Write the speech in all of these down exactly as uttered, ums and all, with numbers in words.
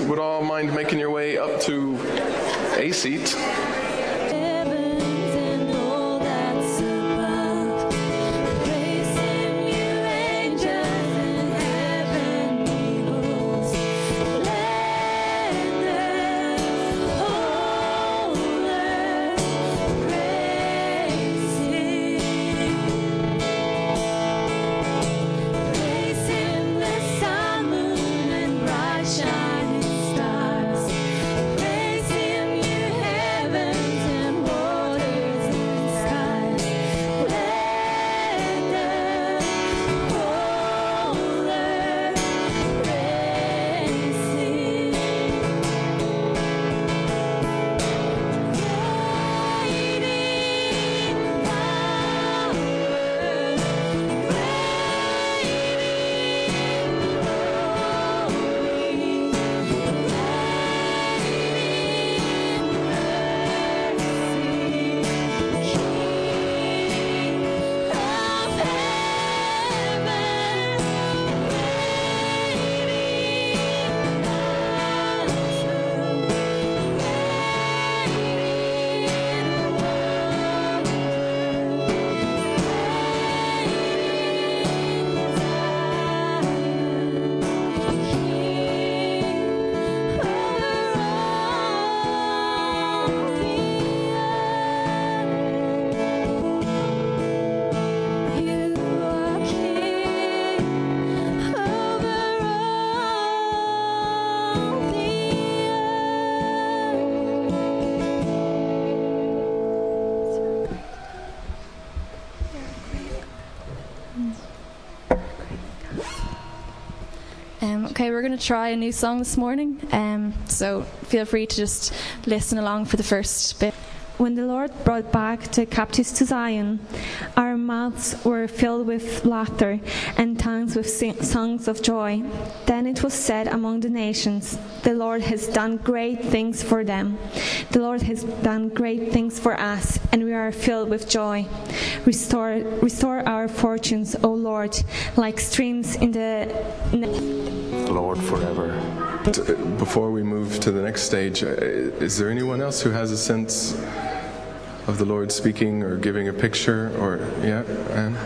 would all mind making your way up to a seat? Okay, we're going to try a new song this morning, um, so feel free to just listen along for the first bit. When the Lord brought back the captives to Zion, our mouths were filled with laughter and tongues with sing- songs of joy. Then it was said among the nations, the Lord has done great things for them. The Lord has done great things for us, and we are filled with joy. Restore, restore our fortunes, O Lord, like streams in the... Lord forever. Before we move to the next stage, is there anyone else who has a sense of the Lord speaking or giving a picture? Or yeah, Anne?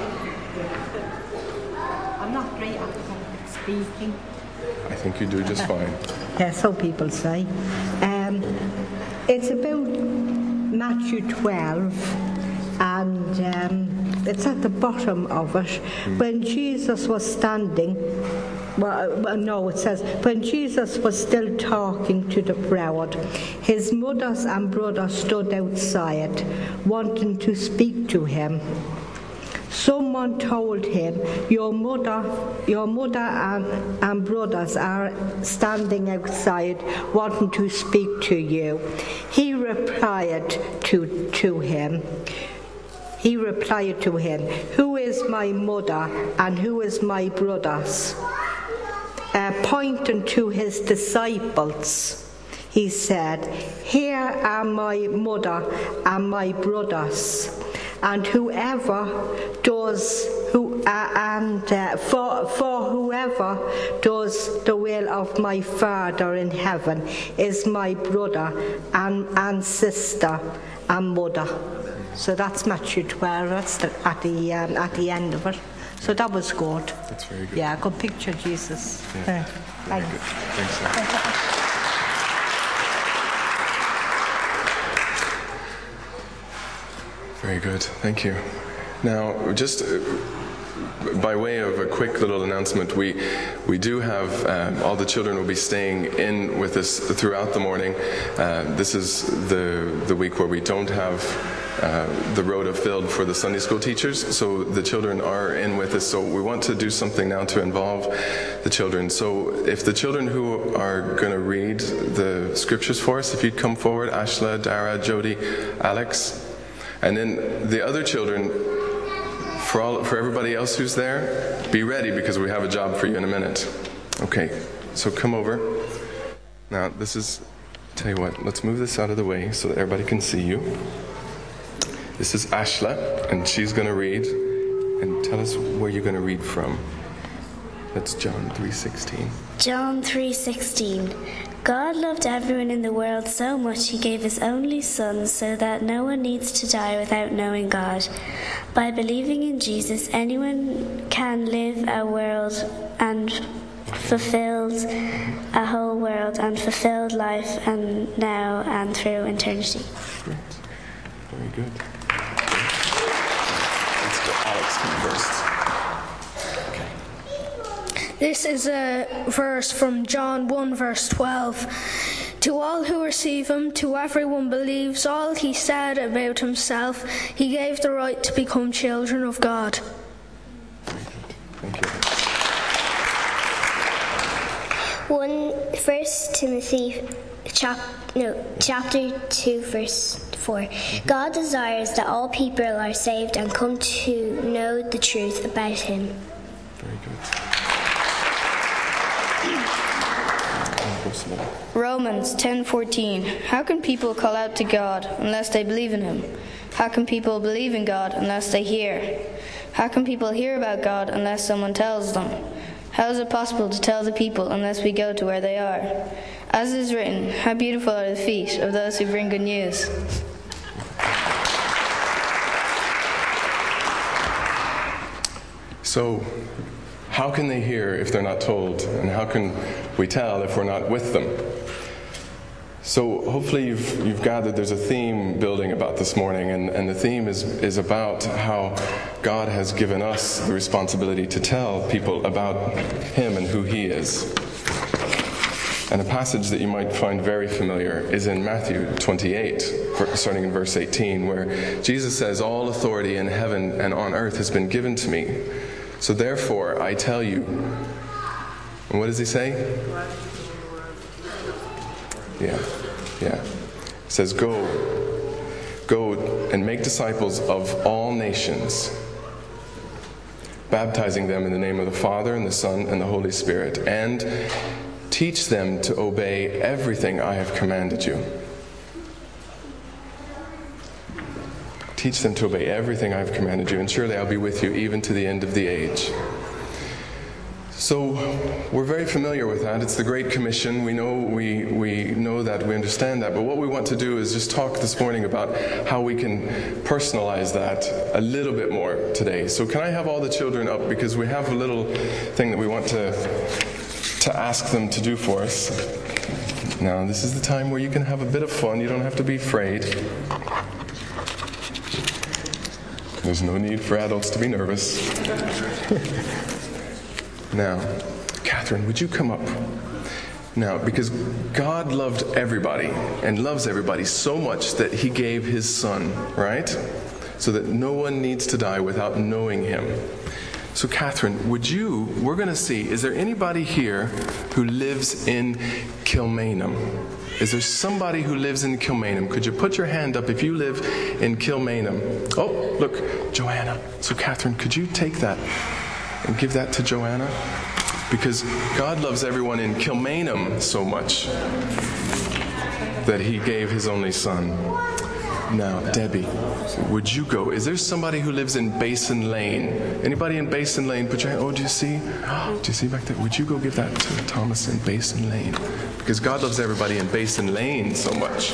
I'm not great at public speaking. I think you do just fine. Yeah, so people say. Um, it's about Matthew twelve, and um, it's at the bottom of it. Mm. When Jesus was standing, well, no, it says, when Jesus was still talking to the crowd, his mothers and brothers stood outside, wanting to speak to him. Someone told him, your mother, your mother and, and brothers are standing outside, wanting to speak to you. He replied to, to him, He replied to him, who is my mother and who is my brothers? Uh, pointing to his disciples, he said, here are my mother and my brothers, and whoever does who uh, and uh, for for whoever does the will of my Father in heaven is my brother and and sister and mother. So that's Matthew twelve. That's the, at the um, at the end of it. So that was good. That's very good. Yeah, I could picture Jesus. Yeah. Very good. Thanks, sir. Very good. Thank you. Now, just uh, by way of a quick little announcement, we we do have um, all the children will be staying in with us throughout the morning. Uh, this is the the week where we don't have Uh, the rota filled for the Sunday school teachers, so the children are in with us. So we want to do something now to involve the children. So if the children who are going to read the scriptures for us, if you'd come forward, Ashla, Dara, Jody, Alex, and then the other children, for all for everybody else who's there, be ready because we have a job for you in a minute. Okay, so come over. Now this is, tell you what, let's move this out of the way so that everybody can see you. This is Ashla, and she's going to read, and tell us where you're going to read from. That's John three sixteen. John three sixteen. God loved everyone in the world so much he gave his only Son so that no one needs to die without knowing God. By believing in Jesus, anyone can live a world and fulfilled, a whole world and fulfilled life, and now and through eternity. Great. Very good. Let's go. Alex, come first. This is a verse from John one, verse twelve. To all who receive him, to everyone believes all he said about himself, he gave the right to become children of God. Thank you. One First Timothy chap, no, chapter two, verse four. God desires that all people are saved and come to know the truth about him. Very good. Romans ten fourteen. How can people call out to God unless they believe in him? How can people believe in God unless they hear? How can people hear about God unless someone tells them? How is it possible to tell the people unless we go to where they are? As it is written, how beautiful are the feet of those who bring good news. So, how can they hear if they're not told? And how can we tell if we're not with them? So hopefully you've, you've gathered there's a theme building about this morning, and, and the theme is, is about how God has given us the responsibility to tell people about him and who he is. And a passage that you might find very familiar is in Matthew twenty-eight, starting in verse eighteen, where Jesus says, all authority in heaven and on earth has been given to me. So therefore, I tell you. And what does he say? Yeah, yeah. He says, go, go and make disciples of all nations, baptizing them in the name of the Father and the Son and the Holy Spirit, and teach them to obey everything I have commanded you. Teach them to obey everything I've commanded you, and surely I'll be with you even to the end of the age. So we're very familiar with that. It's the Great Commission. We know we we know that, we understand that. But what we want to do is just talk this morning about how we can personalize that a little bit more today. So can I have all the children up, because we have a little thing that we want to to ask them to do for us. Now, this is the time where you can have a bit of fun. You don't have to be afraid. There's no need for adults to be nervous. Now, Catherine, would you come up? Now, because God loved everybody and loves everybody so much that he gave his Son, right? So that no one needs to die without knowing him. So, Catherine, would you, we're going to see, is there anybody here who lives in Kilmainham? Is there somebody who lives in Kilmainham? Could you put your hand up if you live in Kilmainham? Oh, look, Joanna. So, Catherine, could you take that and give that to Joanna? Because God loves everyone in Kilmainham so much that he gave his only Son. Now, Debbie, would you go? Is there somebody who lives in Basin Lane? Anybody in Basin Lane? Put your hand. Oh, do you see? Do you see back there? Would you go give that to Thomas in Basin Lane? Because God loves everybody in Basin Lane so much.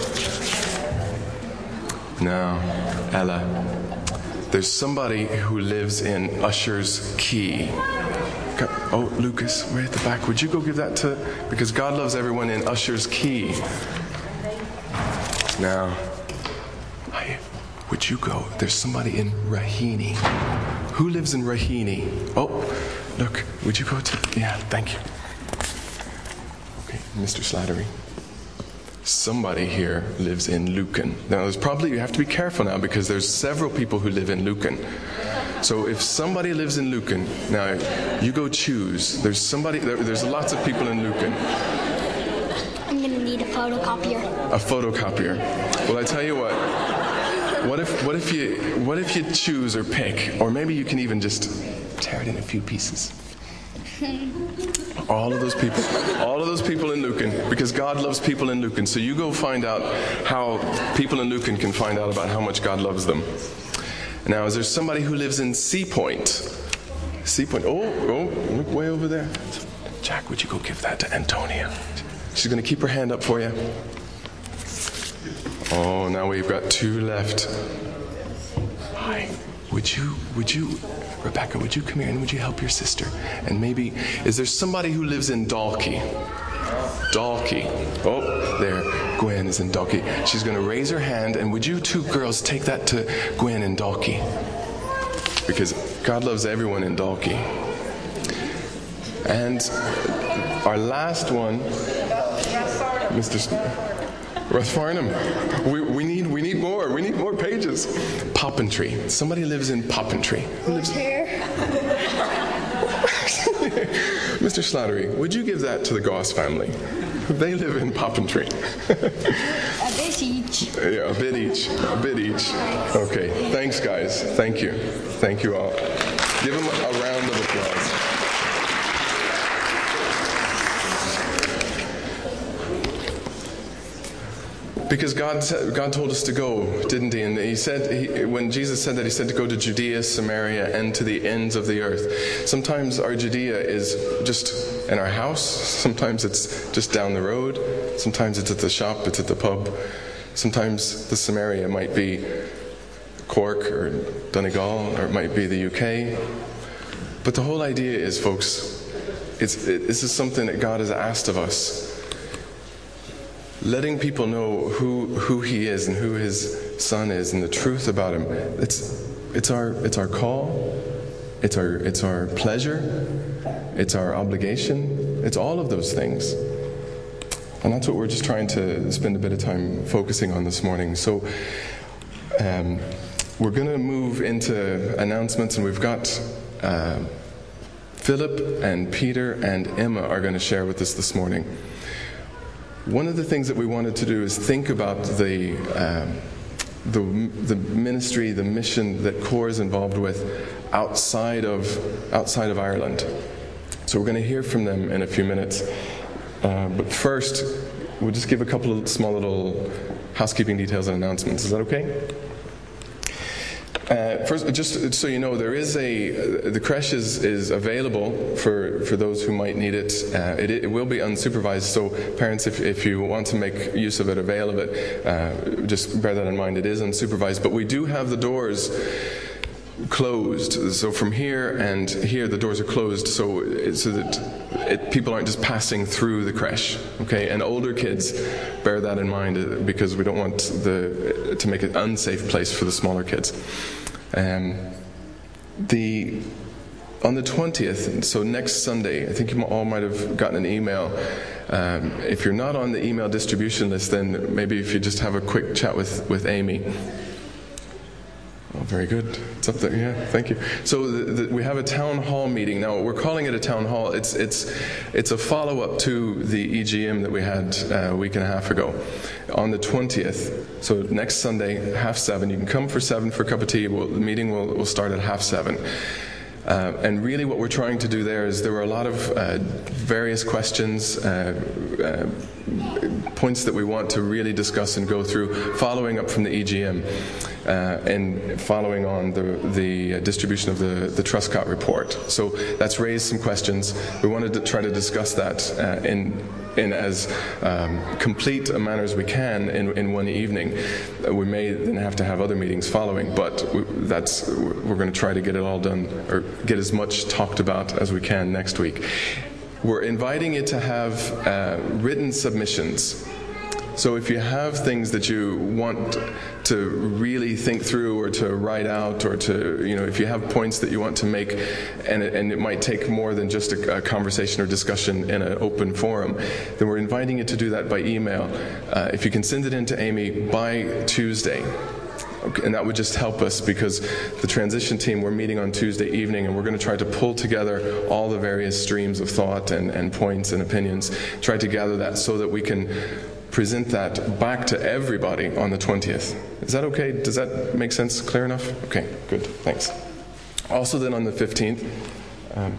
Now, Ella, there's somebody who lives in Usher's Key. Oh, Lucas, right at the back. Would you go give that to... Because God loves everyone in Usher's Key. Now... Would you go? There's somebody in Raheny. Who lives in Raheny? Oh, look, would you go to... Yeah, thank you. Okay, Mister Slattery. Somebody here lives in Lucan. Now, there's probably... You have to be careful now, because there's several people who live in Lucan. So if somebody lives in Lucan, now, you go choose. There's somebody... There, there's lots of people in Lucan. I'm going to need a photocopier. A photocopier. Well, I tell you what... What if what if you what if you choose or pick, or maybe you can even just tear it in a few pieces? All of those people, all of those people in Lucan, because God loves people in Lucan. So you go find out how people in Lucan can find out about how much God loves them. Now, is there somebody who lives in Sea Point? C point. Oh, oh, look way over there. Jack, would you go give that to Antonia? She's going to keep her hand up for you. Oh, now we've got two left. Hi. Would you, would you, Rebecca, would you come here and would you help your sister? And maybe, is there somebody who lives in Dalkey? Dalkey. Oh, there. Gwen is in Dalkey. She's going to raise her hand, and would you two girls take that to Gwen in Dalkey? Because God loves everyone in Dalkey. And our last one, Mister Rathfarnham. We, we need we need more. We need more pages. Poppentry. Somebody lives in Poppentry. Who lives here? Mister Slattery, would you give that to the Goss family? They live in Poppentry. A bit each. Yeah, a bit each. A bit each. Okay. Thanks, guys. Thank you. Thank you all. Give them a round of applause. Because God said, God told us to go, didn't he? And he said, he, when Jesus said that, he said to go to Judea, Samaria, and to the ends of the earth. Sometimes our Judea is just in our house. Sometimes it's just down the road. Sometimes it's at the shop, it's at the pub. Sometimes the Samaria might be Cork or Donegal, or it might be the U K. But the whole idea is, folks, it's, it, this is something that God has asked of us. Letting people know who who he is and who his son is and the truth about him. It's it's our it's our call. It's our it's our pleasure. It's our obligation. It's all of those things. And that's what we're just trying to spend a bit of time focusing on this morning. So um, we're going to move into announcements, and we've got uh, Philip and Peter and Emma are going to share with us this morning. One of the things that we wanted to do is think about the um, the, the ministry, the mission that CORE is involved with outside of outside of Ireland. So we're going to hear from them in a few minutes. Uh, but first, we'll just give a couple of small little housekeeping details and announcements. Is that okay? Uh, first, just so you know, there is a the creche is, is available for, for those who might need it. Uh, it. It will be unsupervised, so parents, if, if you want to make use of it, avail of it, uh, just bear that in mind. It is unsupervised, but we do have the doors closed. So from here and here, the doors are closed, so so that it, people aren't just passing through the creche. Okay, and older kids, bear that in mind, because we don't want the to make it an unsafe place for the smaller kids. Um, the on the twentieth, so next Sunday, I think you all might have gotten an email. Um, if you're not on the email distribution list, then maybe if you just have a quick chat with with Amy. Oh, very good. It's up there. Yeah, thank you. So the, the, we have a town hall meeting now. We're calling it a town hall. It's it's it's a follow-up to the E G M that we had uh, a week and a half ago, on the twentieth. So next Sunday, half seven. You can come for seven for a cup of tea. We'll, the meeting will will start at half seven. Uh, and really what we're trying to do there is there were a lot of uh, various questions, uh, uh, points that we want to really discuss and go through, following up from the E G M uh, and following on the, the distribution of the, the Truscott report. So that's raised some questions. We wanted to try to discuss that uh, in in as um, complete a manner as we can in, in one evening. Uh, we may then have to have other meetings following, but we, that's we're going to try to get it all done, or get as much talked about as we can next week. We're inviting you to have uh, written submissions. So if you have things that you want to really think through, or to write out, or to, you know, if you have points that you want to make, and it, and it might take more than just a, a conversation or discussion in an open forum, then we're inviting you to do that by email. Uh, if you can send it in to Amy by Tuesday. Okay, and that would just help us, because the transition team, we're meeting on Tuesday evening, and we're going to try to pull together all the various streams of thought and, and points and opinions, try to gather that so that we can present that back to everybody on the twentieth. Is that okay? Does that make sense? Clear enough? Okay, good. Thanks. Also then on the fifteenth, um,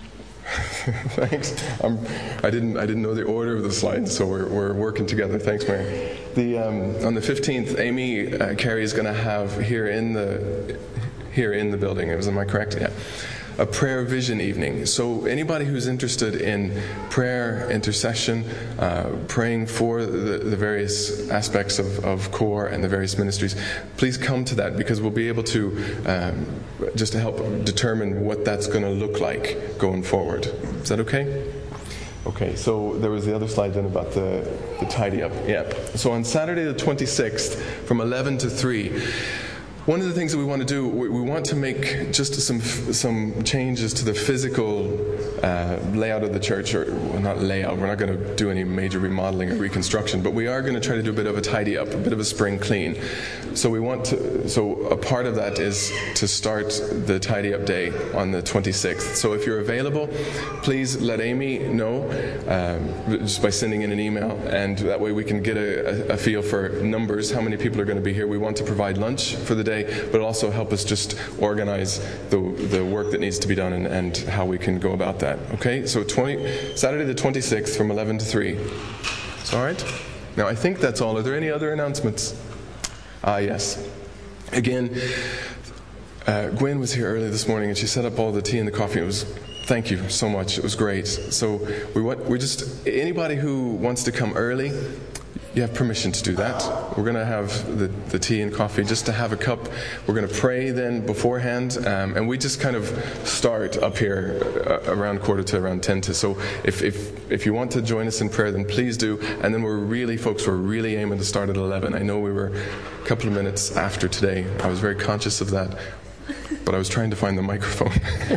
thanks. I'm, I didn't I didn't know the order of the slides, so we're we're working together. Thanks, Mary. The um, on the fifteenth, Amy uh, Carey is going to have here in the here in the building. Am I correct? Yeah. a prayer vision evening. So anybody who's interested in prayer, intercession, uh, praying for the, the various aspects of, of CORE and the various ministries, please come to that, because we'll be able to um, just to help determine what that's going to look like going forward. Is that okay? Okay, so there was the other slide then about the, the tidy up. Yeah. So on Saturday the twenty-sixth from eleven to three, one of the things that we want to do, we, we want to make just some some changes to the physical uh, layout of the church, or well, not layout, we're not going to do any major remodeling or reconstruction, but we are going to try to do a bit of a tidy up, a bit of a spring clean. So we want to, so a part of that is to start the tidy up day on the twenty-sixth. So if you're available, please let Amy know um, just by sending in an email, and that way we can get a, a feel for numbers, how many people are going to be here. We want to provide lunch for the day, but it'll also help us just organize the the work that needs to be done and, and how we can go about that. Okay, so twenty, Saturday the twenty-sixth from eleven to three. Is all right? Now I think that's all. Are there any other announcements? Ah, yes. Again, uh, Gwen was here early this morning and she set up all the tea and the coffee. It was, thank you so much. It was great. So we want, we just, anybody who wants to come early, you have permission to do that. We're going to have the, the tea and coffee, just to have a cup. We're going to pray then beforehand, um, and we just kind of start up here uh, around quarter to around ten to. So if, if if you want to join us in prayer, then please do. And then we're really, folks, we're really aiming to start at eleven. I know we were a couple of minutes after today. I was very conscious of that, but I was trying to find the microphone.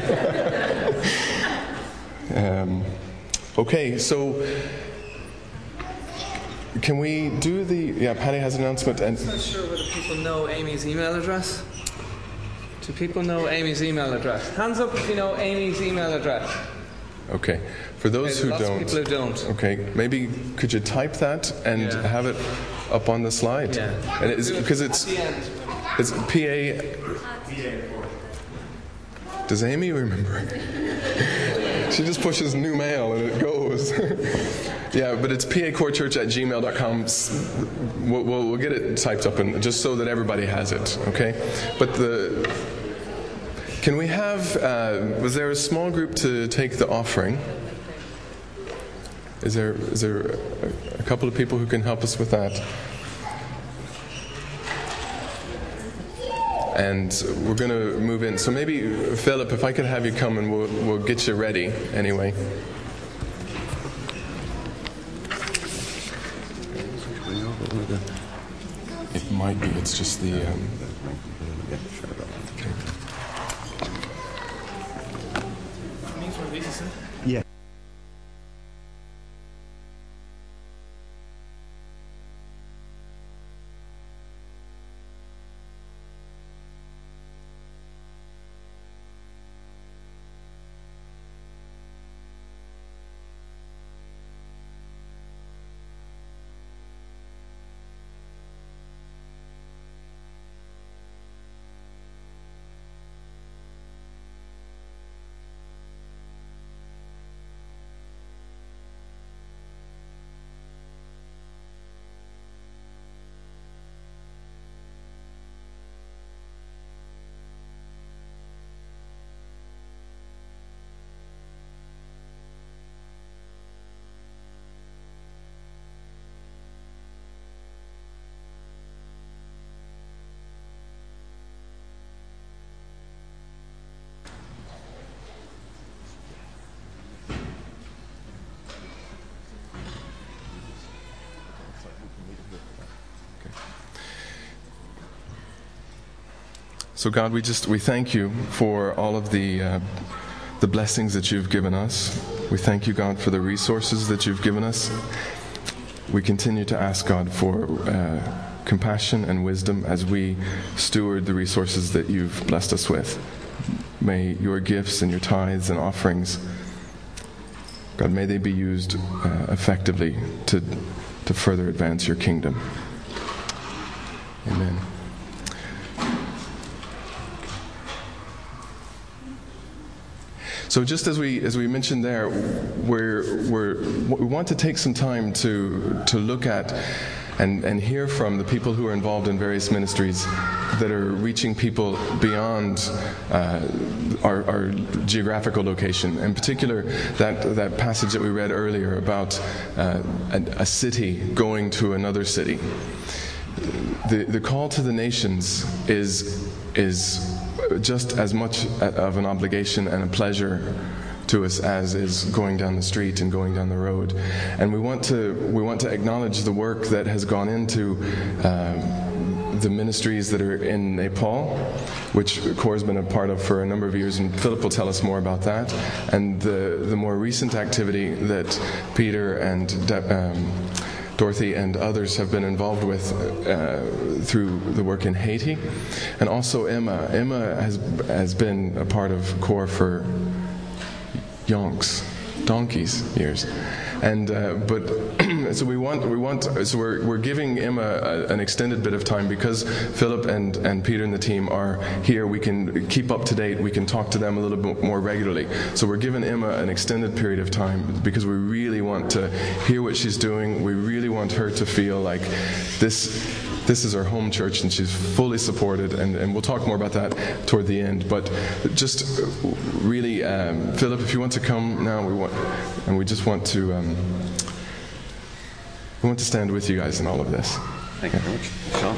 um, okay, so. Can we do the... Yeah, Patty has an announcement. And I'm not sure whether people know Amy's email address. Do people know Amy's email address? Hands up if you know Amy's email address. Okay. For those okay, who don't... Lots of people who don't. Okay. Maybe could you type that and yeah. have it up on the slide? Yeah. And it's, because it's... It's P A... Does Amy remember? She just pushes new mail and it goes. Yeah, but it's p a core church at gmail dot com. We'll, we'll, we'll get it typed up, and just so that everybody has it, okay? But the... Can we have... Uh, was there a small group to take the offering? Is there is there a, a couple of people who can help us with that? And we're going to move in. So maybe, Philip, if I could have you come and we'll, we'll get you ready anyway. It might be, it's just the... Um, yeah. So God, we just we thank you for all of the uh, the blessings that you've given us. We thank you, God, for the resources that you've given us. We continue to ask, God, for uh, compassion and wisdom as we steward the resources that you've blessed us with. May your gifts and your tithes and offerings, God, may they be used uh, effectively to to further advance your kingdom. Amen. So just as we as we mentioned there, we're, we're, we want to take some time to to look at and, and hear from the people who are involved in various ministries that are reaching people beyond uh, our, our geographical location. In particular, that, that passage that we read earlier about uh, a, a city going to another city. The, the call to the nations is, is just as much of an obligation and a pleasure to us as is going down the street and going down the road. And we want to we want to acknowledge the work that has gone into um, the ministries that are in Nepal, which Cor has been a part of for a number of years, and Philip will tell us more about that, and the, the more recent activity that Peter and De- um, Dorothy and others have been involved with uh, through the work in Haiti. And also Emma. Emma has has been a part of Cor for yonks, donkeys years, and uh, but so we want we want so we're we're giving Emma a, an extended bit of time because Philip and and Peter and the team are here. We can keep up to date. We can talk to them a little bit more regularly. So we're giving Emma an extended period of time because we really want to hear what she's doing. We really want her to feel like this. This is our home church, and she's fully supported, and, and we'll talk more about that toward the end. But just really, um, Philip, if you want to come now, we want, and we just want to, um, we want to stand with you guys in all of this. Thank you very much, Sean.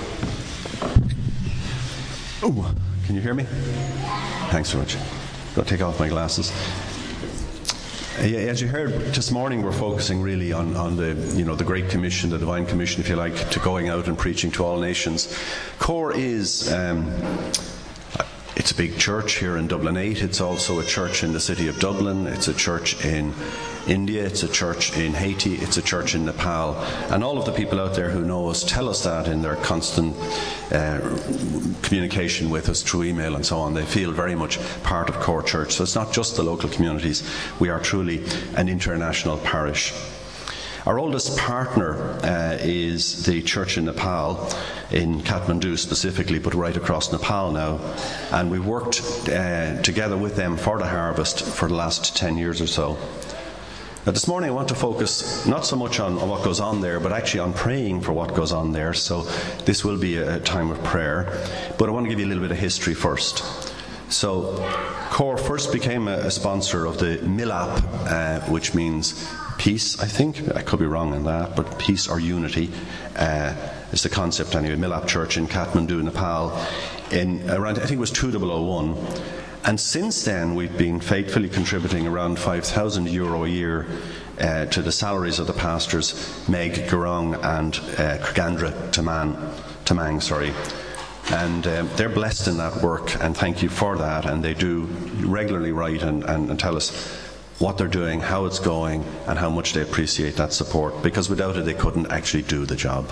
Oh, can you hear me? Thanks so much. I'll take off my glasses. As you heard this morning, we're focusing really on, on the you know the Great Commission, the Divine Commission, if you like, to going out and preaching to all nations. Cor is um, it's a big church here in Dublin eight. It's also a church in the city of Dublin. It's a church in India. It's a church in Haiti. It's a church in Nepal. And all of the people out there who know us tell us that in their constant uh, communication with us through email and so on. They feel very much part of Cor Church. So it's not just the local communities. We are truly an international parish. Our oldest partner uh, is the church in Nepal, in Kathmandu specifically, but right across Nepal now. And we worked uh, together with them for the harvest for the last ten years or so. Now, this morning I want to focus not so much on, on what goes on there, but actually on praying for what goes on there. So this will be a, a time of prayer. But I want to give you a little bit of history first. So Cor first became a, a sponsor of the Milap, uh, which means peace, I think. I could be wrong on that, but peace or unity uh, is the concept anyway. Milap Church in Kathmandu, Nepal, in around, I think it was two thousand one. And since then, we've been faithfully contributing around five thousand euro a year uh, to the salaries of the pastors, Meg Gurong and uh, Krigandra Tamang, Tamang, sorry. And um, they're blessed in that work, and thank you for that. And they do regularly write and, and, and tell us what they're doing, how it's going, and how much they appreciate that support, because without it, they couldn't actually do the job.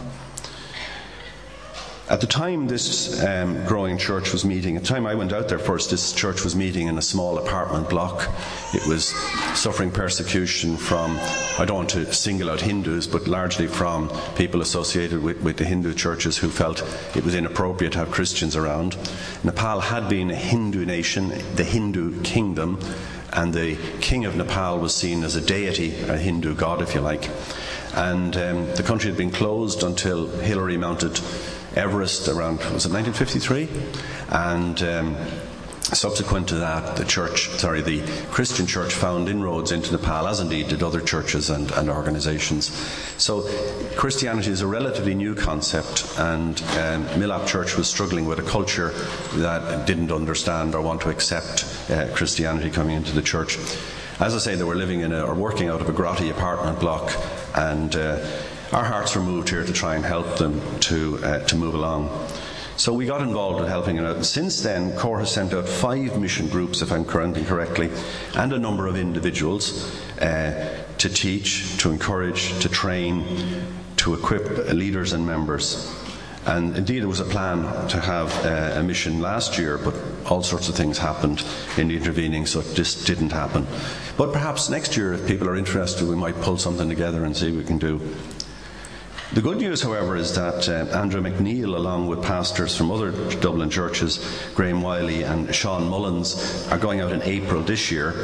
At the time this um, growing church was meeting, at the time I went out there first, this church was meeting in a small apartment block. It was suffering persecution from, I don't want to single out Hindus, but largely from people associated with, with the Hindu churches who felt it was inappropriate to have Christians around. Nepal had been a Hindu nation, the Hindu kingdom, and the king of Nepal was seen as a deity, a Hindu god if you like. And um, the country had been closed until Hillary mounted Everest around, was it nineteen fifty-three? And um, subsequent to that, the church, sorry, the Christian church found inroads into Nepal, as indeed did other churches and, and organisations. So Christianity is a relatively new concept, and um, Milap Church was struggling with a culture that didn't understand or want to accept uh, Christianity coming into the church. As I say, they were living in a, or working out of a grotty apartment block, and uh, our hearts were moved here to try and help them to uh, to move along. So we got involved with helping it out. Since then, Cor has sent out five mission groups, if I'm counting correctly, and a number of individuals uh, to teach, to encourage, to train, to equip leaders and members. And indeed, there was a plan to have uh, a mission last year, but all sorts of things happened in the intervening, so it just didn't happen. But perhaps next year, if people are interested, we might pull something together and see what we can do. The good news, however, is that uh, Andrew McNeil, along with pastors from other Dublin churches, Graham Wiley and Sean Mullins, are going out in April this year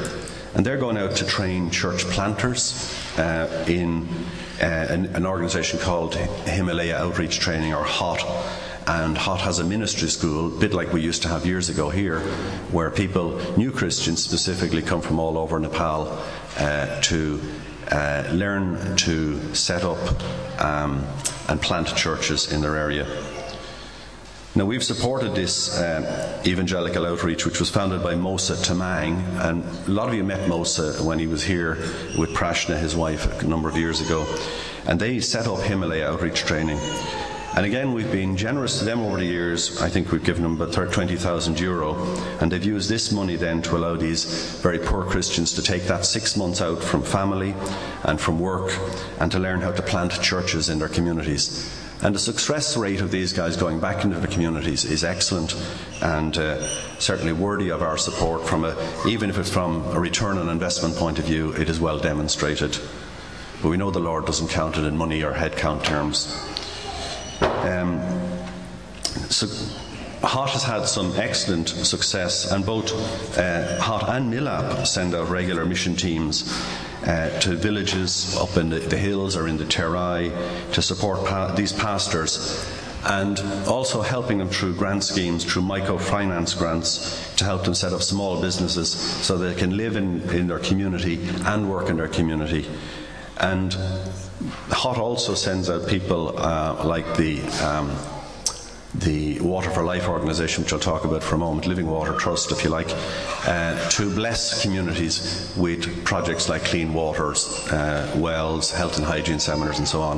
And they're going out to train church planters uh, in uh, an, an organisation called Himalaya Outreach Training, or H O T. And H O T has a ministry school, a bit like we used to have years ago here, where people, new Christians specifically, come from all over Nepal uh, to uh, learn to set up um, and plant churches in their area. Now, we've supported this uh, evangelical outreach, which was founded by Mosa Tamang, and a lot of you met Mosa when he was here with Prashna, his wife, a number of years ago, and they set up Himalaya Outreach Training. And again, we've been generous to them over the years. I think we've given them about twenty thousand euro, and they've used this money then to allow these very poor Christians to take that six months out from family and from work and to learn how to plant churches in their communities. And the success rate of these guys going back into the communities is excellent, and uh, certainly worthy of our support. From a, even if it's from a return on investment point of view, it is well demonstrated. But we know the Lord doesn't count it in money or head count terms. Um, so H O T has had some excellent success, and both uh, H O T and Milap send out regular mission teams Uh, to villages up in the, the hills or in the Terai to support pa- these pastors, and also helping them through grant schemes, through microfinance grants, to help them set up small businesses so they can live in, in their community and work in their community. And H O T also sends out people uh, like the um, the Water for Life organisation, which I'll talk about for a moment, Living Water Trust, if you like, uh, to bless communities with projects like clean waters, uh, wells, health and hygiene seminars, and so on.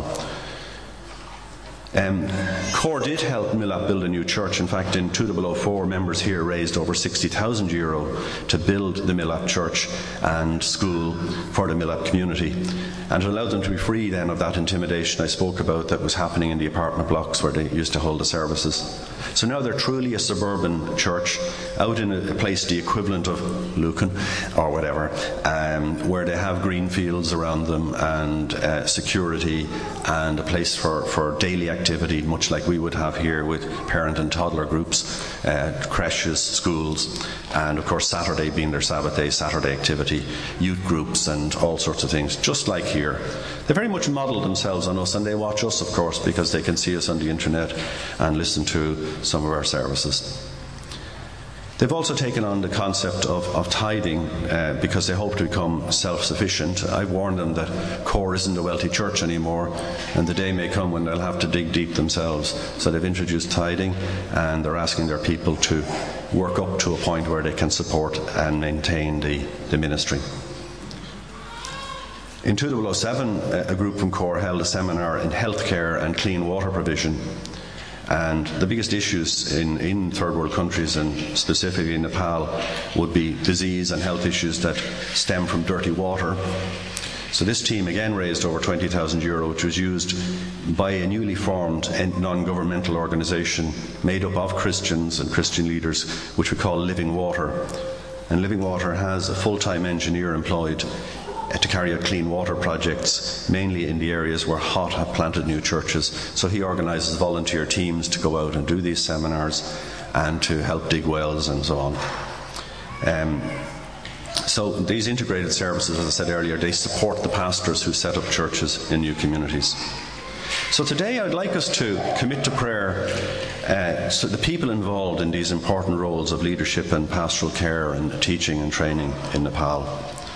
Um, CORE did help Milap build a new church. In fact, in two thousand four, members here raised over sixty thousand euro to build the Milap church and school for the Milap community. And it allowed them to be free then of that intimidation I spoke about that was happening in the apartment blocks where they used to hold the services. So now they're truly a suburban church, out in a, a place the equivalent of Lucan or whatever, um, where they have green fields around them and uh, security and a place for, for daily activity, much like we would have here with parent and toddler groups, uh, creches, schools, and of course Saturday being their Sabbath day, Saturday activity, youth groups and all sorts of things, just like here. They very much model themselves on us, and they watch us, of course, because they can see us on the internet and listen to some of our services. They've also taken on the concept of, of tithing uh, because they hope to become self-sufficient. I've warned them that CORE isn't a wealthy church anymore, and the day may come when they'll have to dig deep themselves. So they've introduced tithing, and they're asking their people to work up to a point where they can support and maintain the, the ministry. In two thousand seven, a group from CORE held a seminar in healthcare and clean water provision. And the biggest issues in, in third world countries, and specifically in Nepal, would be disease and health issues that stem from dirty water. So this team again raised over twenty thousand euro, which was used by a newly formed non-governmental organisation made up of Christians and Christian leaders, which we call Living Water. And Living Water has a full-time engineer employed to carry out clean water projects, mainly in the areas where H O T have planted new churches. So he organises volunteer teams to go out and do these seminars and to help dig wells and so on. Um, so these integrated services, as I said earlier, they support the pastors who set up churches in new communities. So today I'd like us to commit to prayer uh, so the people involved in these important roles of leadership and pastoral care and teaching and training in Nepal.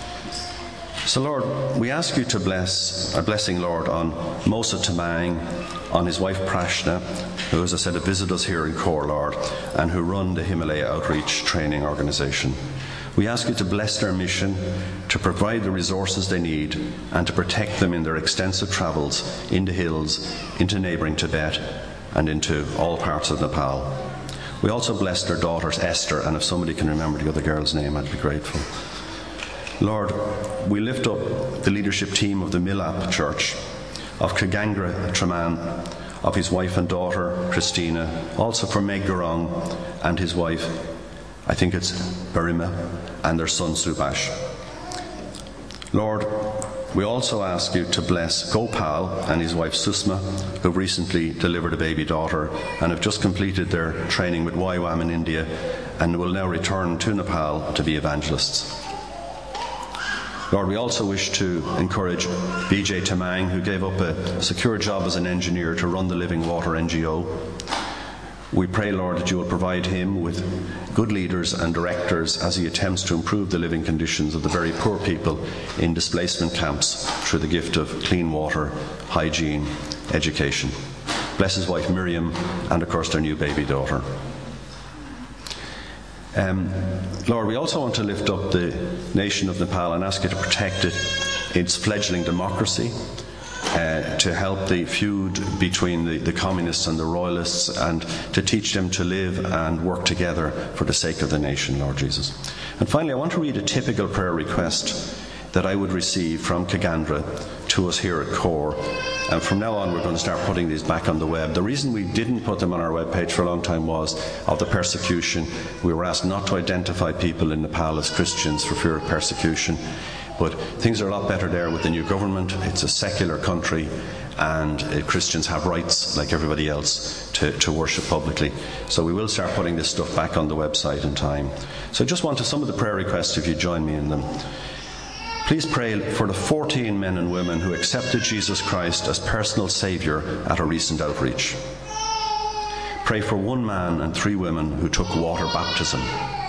So Lord, we ask you to bless, a blessing, Lord, on Mosa Tamang, on his wife Prashna, who, as I said, have visited us here in CORE, Lord, and who run the Himalaya Outreach Training Organisation. We ask you to bless their mission, to provide the resources they need, and to protect them in their extensive travels in the hills, into neighbouring Tibet, and into all parts of Nepal. We also bless their daughters, Esther, and if somebody can remember the other girl's name, I'd be grateful. Lord, we lift up the leadership team of the Milap Church, of Kagangra Traman, of his wife and daughter, Christina, also for Meg Gurong and his wife, I think it's Barima, and their son Subhash. Lord, we also ask you to bless Gopal and his wife Susma, who have recently delivered a baby daughter and have just completed their training with Y WAM in India and will now return to Nepal to be evangelists. Lord, we also wish to encourage B J Tamang, who gave up a secure job as an engineer to run the Living Water N G O. We pray, Lord, that you will provide him with good leaders and directors as he attempts to improve the living conditions of the very poor people in displacement camps through the gift of clean water, hygiene, education. Bless his wife Miriam and, of course, their new baby daughter. Um, Lord, we also want to lift up the nation of Nepal and ask you to protect it, its fledgling democracy, uh, to help the feud between the, the communists and the royalists, and to teach them to live and work together for the sake of the nation, Lord Jesus. And finally, I want to read a typical prayer request that I would receive from Kagandra to us here at Core. And from now on, we're going to start putting these back on the web. The reason we didn't put them on our webpage for a long time was of the persecution. We were asked not to identify people in Nepal as Christians for fear of persecution. But things are a lot better there with the new government. It's a secular country, and uh, Christians have rights like everybody else to, to worship publicly. So we will start putting this stuff back on the website in time. So I just want to some of the prayer requests, if you join me in them. Please pray for the fourteen men and women who accepted Jesus Christ as personal Saviour at a recent outreach. Pray for one man and three women who took water baptism.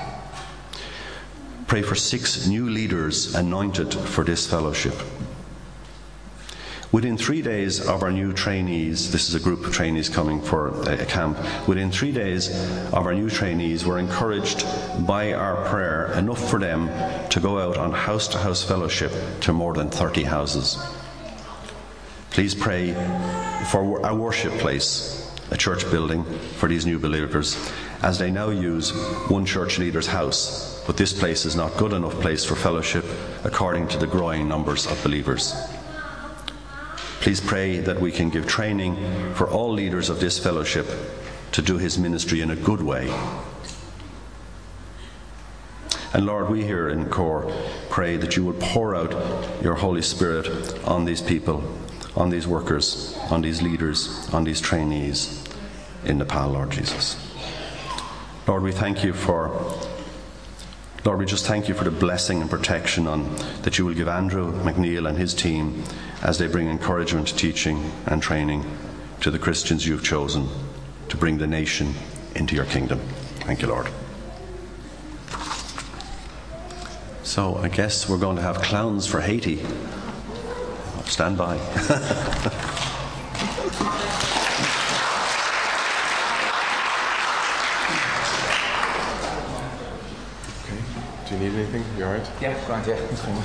Pray for six new leaders anointed for this fellowship. Within three days of our new trainees, this is a group of trainees coming for a camp, within three days of our new trainees were encouraged by our prayer enough for them to go out on house-to-house fellowship to more than thirty houses. Please pray for a worship place, a church building for these new believers, as they now use one church leader's house, but this place is not good enough place for fellowship according to the growing numbers of believers. Please pray that we can give training for all leaders of this fellowship to do his ministry in a good way. And Lord, we here in Core pray that you will pour out your Holy Spirit on these people, on these workers, on these leaders, on these trainees in Nepal, Lord Jesus. Lord, we thank you for Lord, we just thank you for the blessing and protection on, that you will give Andrew McNeil and his team as they bring encouragement, teaching and training to the Christians you've chosen to bring the nation into your kingdom. Thank you, Lord. So I guess we're going to have clowns for Haiti. Stand by. Do you need anything? You all right? Yeah, grand, yeah. Thanks very much.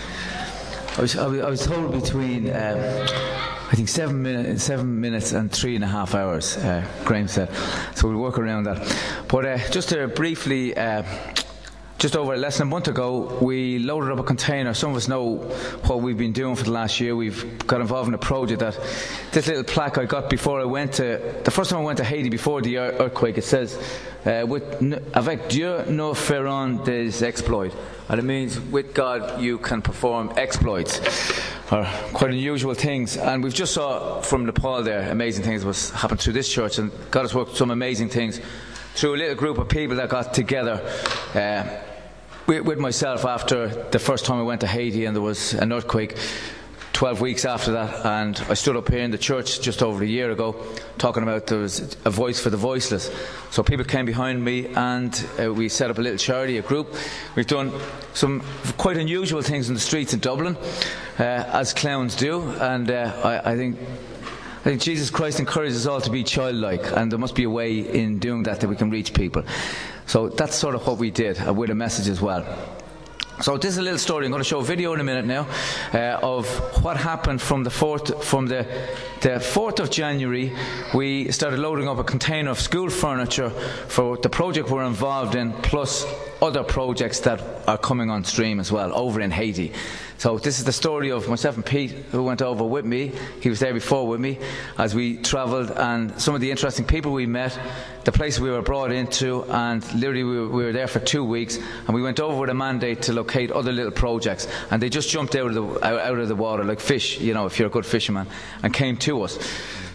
I was, I was, I was told between, um, I think, seven, minute, seven minutes and three and a half hours, uh, Graham said. So we'll work around that. But uh, just to briefly, uh, just over less than a month ago, we loaded up a container. Some of us know what we've been doing for the last year. We've got involved in a project that, this little plaque I got before I went to, the first time I went to Haiti before the earthquake, it says, uh, with, avec Dieu nous ferons des exploits. And it means with God you can perform exploits, or quite unusual things. And we've just saw from Nepal there amazing things was happened through this church, and God has worked some amazing things through a little group of people that got together uh, with, with myself after the first time I went to Haiti and there was an earthquake. twelve weeks after that, and I stood up here in the church just over a year ago talking about there was a voice for the voiceless. So people came behind me and uh, we set up a little charity, a group. We've done some quite unusual things in the streets in Dublin, uh, as clowns do, and uh, I, I think I think Jesus Christ encourages us all to be childlike, and there must be a way in doing that that we can reach people. So that's sort of what we did, uh, with a message as well. So this is a little story. I'm going to show a video in a minute now uh, of what happened from the fourth, from the the fourth of January. We started loading up a container of school furniture for the project we're involved in, plus other projects that are coming on stream as well over in Haiti. So this is the story of myself and Pete, who went over with me. He was there before with me as we travelled, and some of the interesting people we met, the place we were brought into, and literally we were, we were there for two weeks, and we went over with a mandate to locate other little projects, and they just jumped out of the out of the water like fish, you know, if you're a good fisherman, and came to us.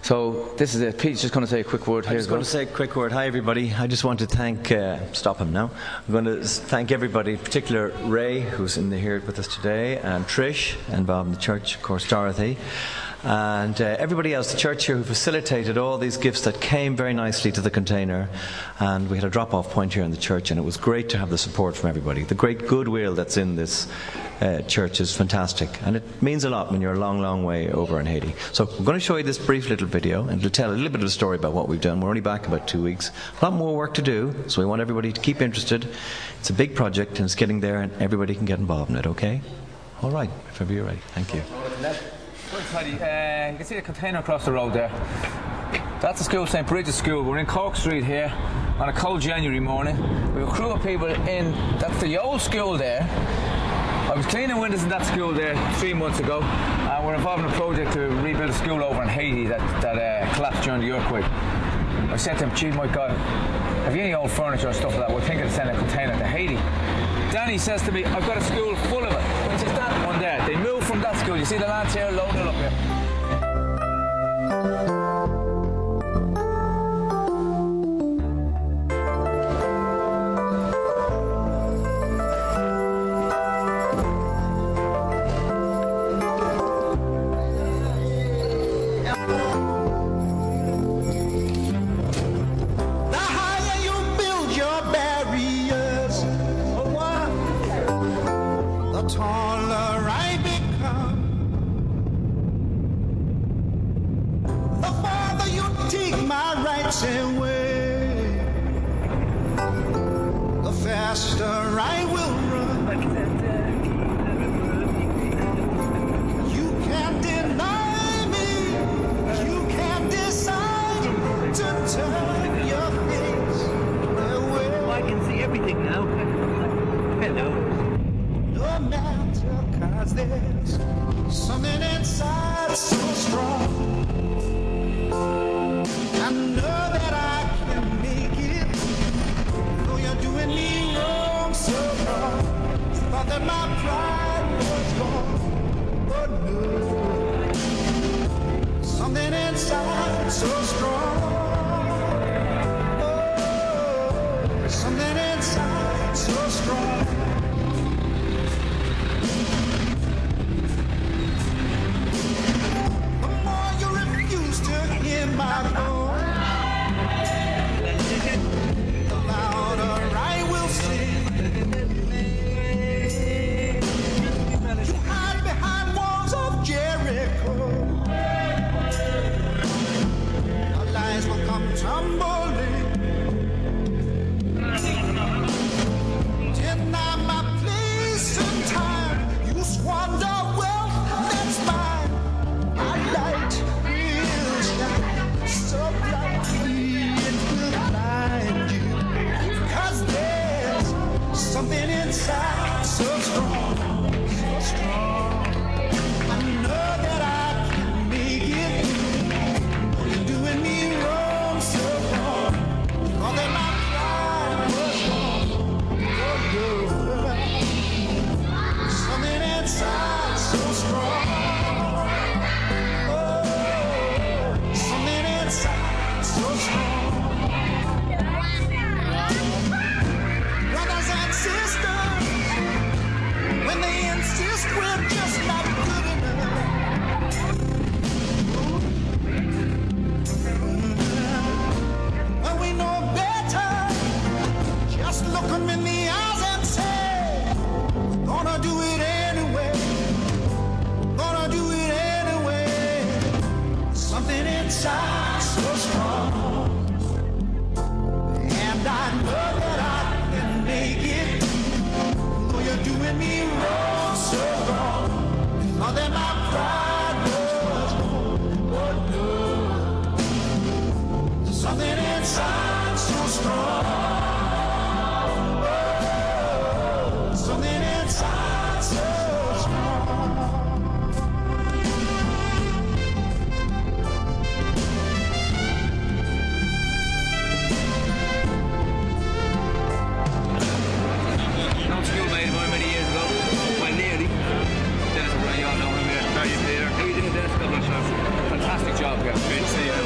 So this is it. Pete's just going to say a quick word. I'm Here just going to say a quick word. Hi, everybody. I just want to thank, uh, stop him now. I'm going to thank everybody, in particular Ray, who's in the here with us today, and Trish, involved in the church, of course, Dorothy, and uh, everybody else, the church here, who facilitated all these gifts that came very nicely to the container. And we had a drop-off point here in the church, and it was great to have the support from everybody. The great goodwill that's in this uh, church is fantastic, and it means a lot when you're a long, long way over in Haiti. So I'm going to show you this brief little video, and it'll tell a little bit of a story about what we've done. We're only back about two weeks. A lot more work to do, so we want everybody to keep interested. It's a big project, and it's getting there, and everybody can get involved in it, okay? All right, if ever you're ready. Thank you. Uh, you can see the container across the road there. That's the school, Saint Bridget's School. We're in Cork Street here on a cold January morning. We have a crew of people in, that's the old school there. I was cleaning windows in that school there three months ago, and we're involved in a project to rebuild a school over in Haiti that, that uh, collapsed during the earthquake. I said to him, gee, my God, have you any old furniture or stuff like that? We're thinking of sending a container to Haiti. Danny says to me, I've got a school full of it, which is that one there. They moved from that school. You see the lads here loaded up here. Fantastic job, guys. Great to see you.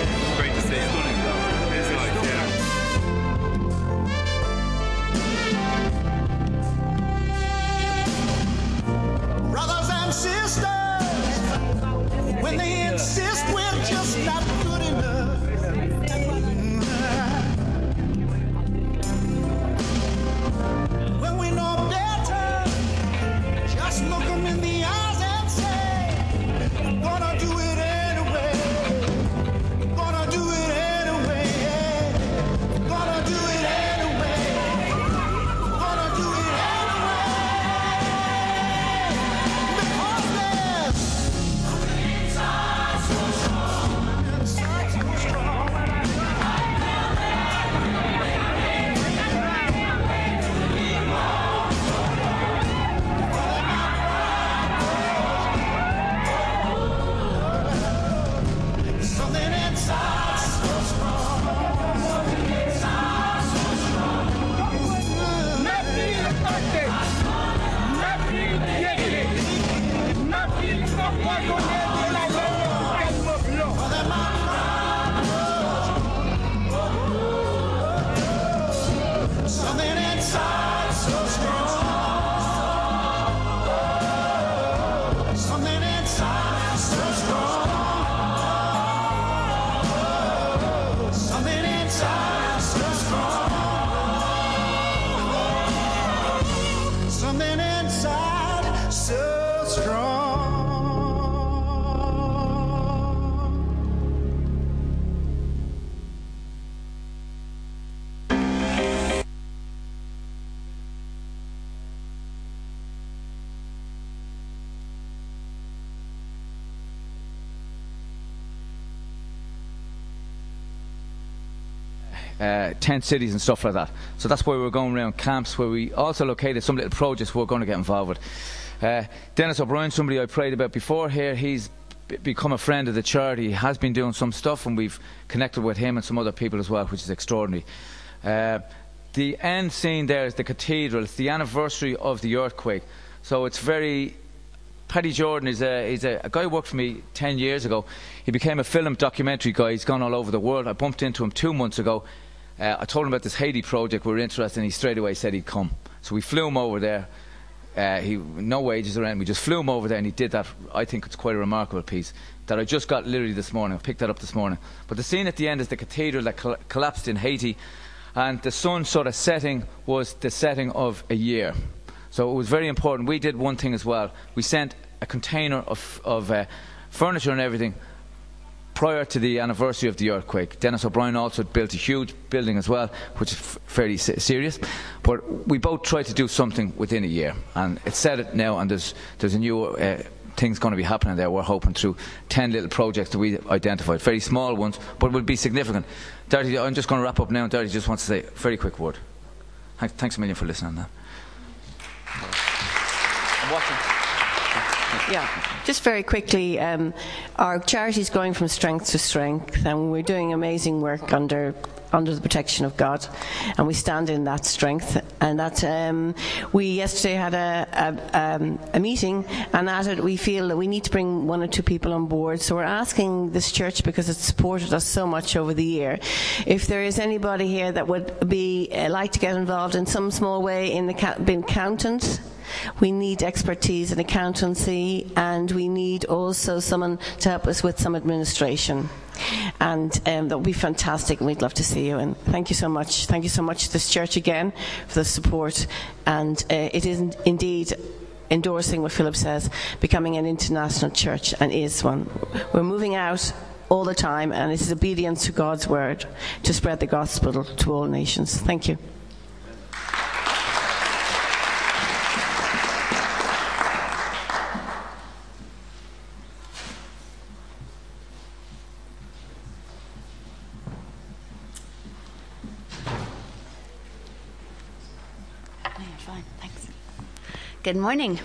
uh, tent cities and stuff like that. So that's why we're going around camps, where we also located some little projects we're going to get involved with. Uh, Dennis O'Brien, somebody I prayed about before here, he's b- become a friend of the charity. He has been doing some stuff, and we've connected with him and some other people as well, which is extraordinary. Uh, the end scene there is the cathedral. It's the anniversary of the earthquake. So it's very... Paddy Jordan is a, is a, a guy who worked for me ten years ago. He became a film documentary guy. He's gone all over the world. I bumped into him two months ago. Uh, I told him about this Haiti project we were interested in. He straight away said he'd come. So we flew him over there. Uh, he no wages around. We just flew him over there, and he did that. I think it's quite a remarkable piece that I just got literally this morning. I picked that up this morning. But the scene at the end is the cathedral that col- collapsed in Haiti, and the sun sort of setting was the setting of a year. So it was very important. We did one thing as well. We sent a container of, of uh, furniture and everything prior to the anniversary of the earthquake. Dennis O'Brien also built a huge building as well, which is f- fairly se- serious. But we both tried to do something within a year. And it's set it now, and there's, there's a new uh, thing's going to be happening there. We're hoping through ten little projects that we identified. Very small ones, but will be significant. Darty, I'm just going to wrap up now, and Darty just wants to say a very quick word. Thanks, thanks a million for listening now. Yeah, just very quickly, um, our charity is going from strength to strength, and we're doing amazing work under under the protection of God, and we stand in that strength. And that um, we yesterday had a, a, um, a meeting, and at it we feel that we need to bring one or two people on board. So we're asking this church, because it's supported us so much over the year, if there is anybody here that would be uh, like to get involved in some small way in the ca- being accountant. We need expertise in accountancy, and we need also someone to help us with some administration. And um, that would be fantastic, and we'd love to see you. And thank you so much. Thank you so much to this church again for the support. And uh, it is indeed endorsing what Philip says, becoming an international church, and is one. We're moving out all the time, and it is obedience to God's word to spread the gospel to all nations. Thank you. Good morning.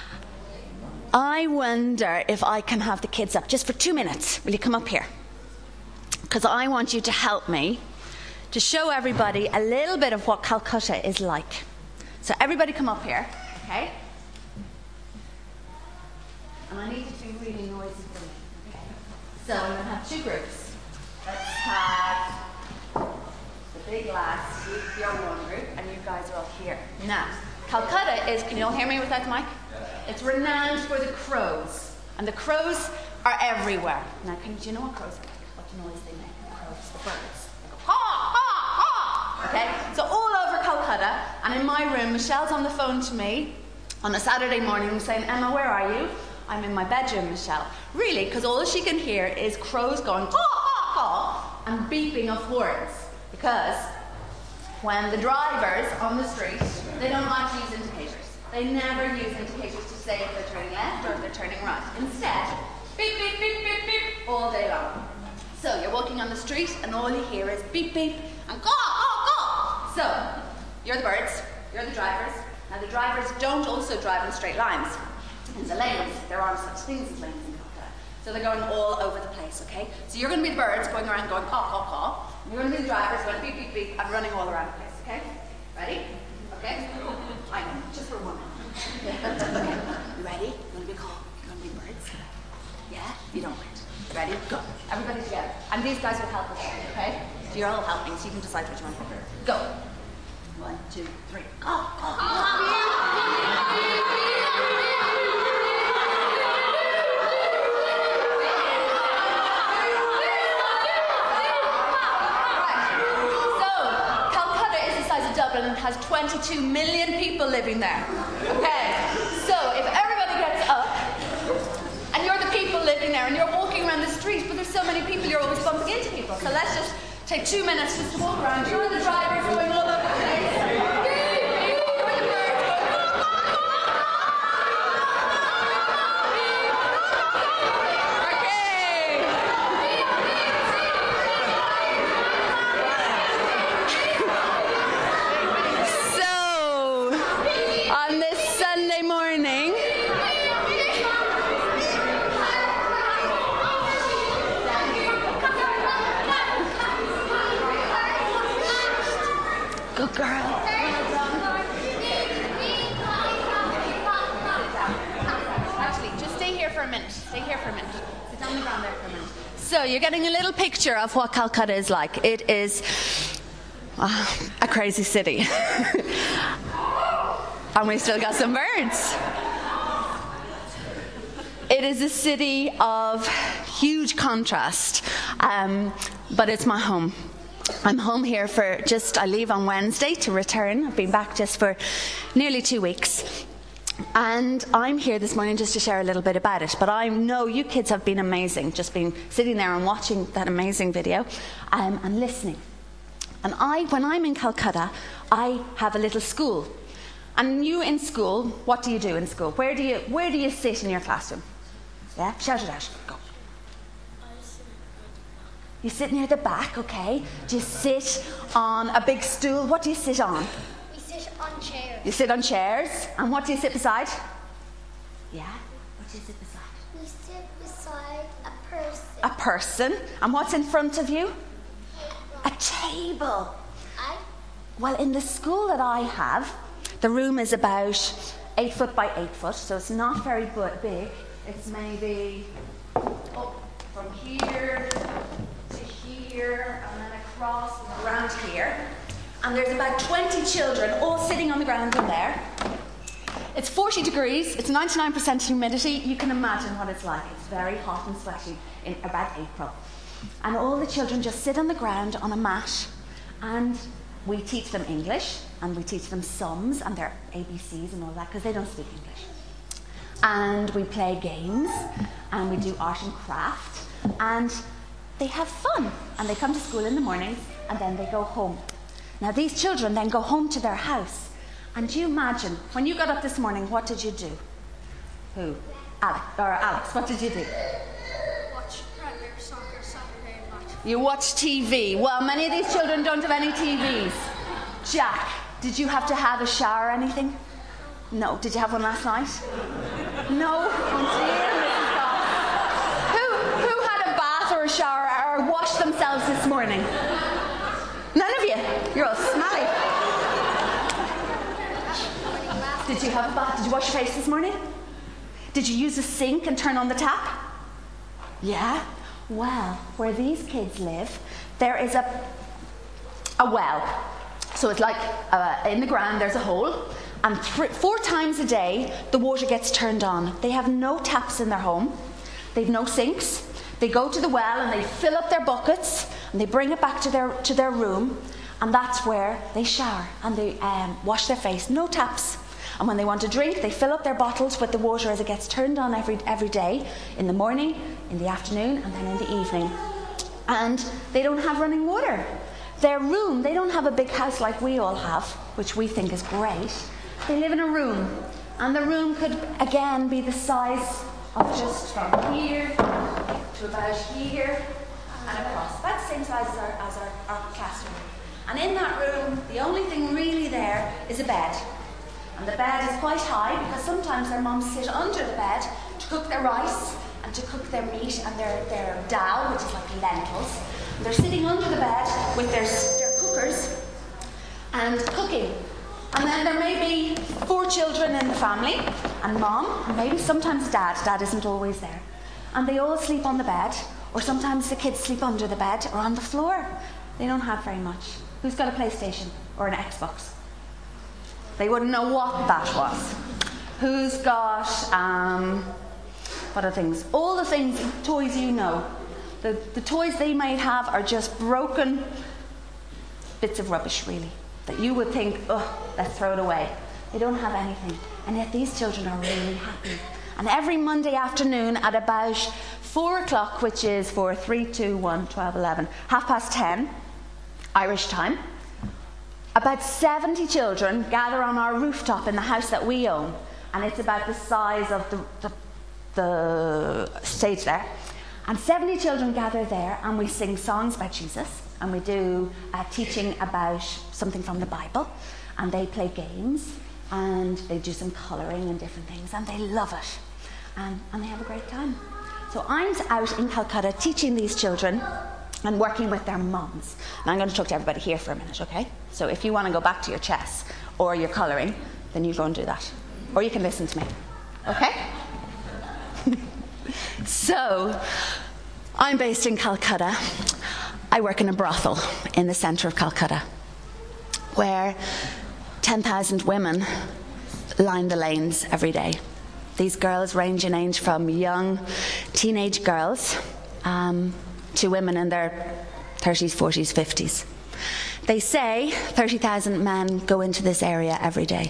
I wonder if I can have the kids up just for two minutes. Will you come up here? Because I want you to help me to show everybody a little bit of what Calcutta is like. So everybody come up here, okay? And I need it to be really noisy for me. Okay. So I'm going to have two groups. Let's have the big lads, you're one group, and you guys are all here. Now, Calcutta is, can you all hear me without the mic? It's renowned for the crows. And the crows are everywhere. Now, can you, do you know what crows are like? What noise they make? The crows, the birds. They go, ha, ha, ha! Okay? So all over Calcutta, and in my room, Michelle's on the phone to me on a Saturday morning saying, Emma, where are you? I'm in my bedroom, Michelle. Really, because all she can hear is crows going, ha, ha, ha, and beeping of horns. Because when the drivers on the street, they don't like to use indicators. They never use indicators to say if they're turning left or if they're turning right. Instead, beep, beep, beep, beep, beep, all day long. So you're walking on the street and all you hear is beep, beep, and go, go, go. So, you're the birds, you're the drivers. Now the drivers don't also drive in straight lines. In the lanes, there aren't such things as lanes in Calcutta. So they're going all over the place, okay? So you're going to be the birds going around going caw, caw, caw. You're going to be the drivers going beep, beep, beep, and running all around the place, okay? Ready? Okay? I know, just for one minute. Okay. You ready? You want to be called? You want to be birds? Yeah? You don't mind. Ready? Go. Everybody together. And these guys will help us, okay? So you're all helping, so you can decide what you want to do. Go. One, two, three. Go, go, go. And has twenty-two million people living there. Okay, so if everybody gets up, and you're the people living there, and you're walking around the street, but there's so many people, you're always bumping into people. So let's just take two minutes just to walk around. You're the drivers going all over the place. girl. Actually, just stay here for a minute. Stay here for a minute. Sit on the ground there for a minute. So you're getting a little picture of what Calcutta is like. It is uh, a crazy city. And we still got some birds. It is a city of huge contrast, um, but it's my home. I'm home here for just, I leave on Wednesday to return. I've been back just for nearly two weeks. And I'm here this morning just to share a little bit about it. But I know you kids have been amazing, just been sitting there and watching that amazing video um, and listening. And I, when I'm in Calcutta, I have a little school. And you in school, what do you do in school? Where do you, where do you sit in your classroom? Yeah, shout it out. Go. You sit near the back, okay. Do you sit on a big stool? What do you sit on? We sit on chairs. You sit on chairs. And what do you sit beside? Yeah? What do you sit beside? We sit beside a person. A person. And what's in front of you? A table. I? Well, in the school that I have, the room is about eight foot by eight foot, so it's not very big. It's maybe up from here to here, and then across and around here. And there's about twenty children all sitting on the ground in there. It's forty degrees, it's ninety-nine percent humidity. You can imagine what it's like. It's very hot and sweaty in about April. And all the children just sit on the ground on a mat, and we teach them English, and we teach them sums and their A B Cs and all that, because they don't speak English. And we play games, and we do art and craft, and they have fun. And they come to school in the mornings, and then they go home. Now these children then go home to their house. And do you imagine, when you got up this morning, what did you do? Who? Alex, or Alex, what did you do? Watch Premier Soccer Saturday night. You watch T V. Well, many of these children don't have any T Vs. Jack, did you have to have a shower or anything? No. Did you have one last night? No. Oh dear, Missus Goss. Who, who had a bath or a shower or washed themselves this morning? None of you. You're all smelly. Did you have a bath? Did you wash your face this morning? Did you use a sink and turn on the tap? Yeah? Well, where these kids live, there is a, a well. So it's like uh, in the ground there's a hole, and th- four times a day the water gets turned on. They have no taps in their home. They've no sinks. They go to the well and they fill up their buckets and they bring it back to their to their room, and that's where they shower and they um, wash their face. No taps. And when they want to drink, they fill up their bottles with the water as it gets turned on every every day, in the morning, in the afternoon, and then in the evening. And they don't have running water. Their room, they don't have a big house like we all have, which we think is great. They live in a room. And the room could, again, be the size of just from here to about here and across. About the same size as our, as our, our classroom. And in that room, the only thing really there is a bed. And the bed is quite high because sometimes their moms sit under the bed to cook their rice and to cook their meat and their, their dal, which is like lentils. And they're sitting under the bed with their, their cookers and cooking. And then there may be four children in the family, and mom, and maybe sometimes dad. Dad isn't always there. And they all sleep on the bed, or sometimes the kids sleep under the bed or on the floor. They don't have very much. Who's got a PlayStation or an Xbox? They wouldn't know what that was. Who's got, um, what are things? All the things, toys you know. The, the toys they might have are just broken bits of rubbish, really, that you would think, oh, let's throw it away. They don't have anything. And yet these children are really happy. And every Monday afternoon at about four o'clock, which is for three, two, one, twelve, eleven, half past ten, Irish time, about seventy children gather on our rooftop in the house that we own. And it's about the size of the, the, the stage there. And seventy children gather there, and we sing songs about Jesus, and we do uh, teaching about something from the Bible, and they play games, and they do some colouring and different things, and they love it, and, and they have a great time. So I'm out in Calcutta teaching these children and working with their mums. And I'm going to talk to everybody here for a minute, okay? So if you want to go back to your chess or your colouring, then you go and do that. Or you can listen to me, okay? So, I'm based in Calcutta. I work in a brothel in the centre of Calcutta, where ten thousand women line the lanes every day. These girls range in age from young teenage girls um, to women in their thirties, forties, fifties. They say thirty thousand men go into this area every day.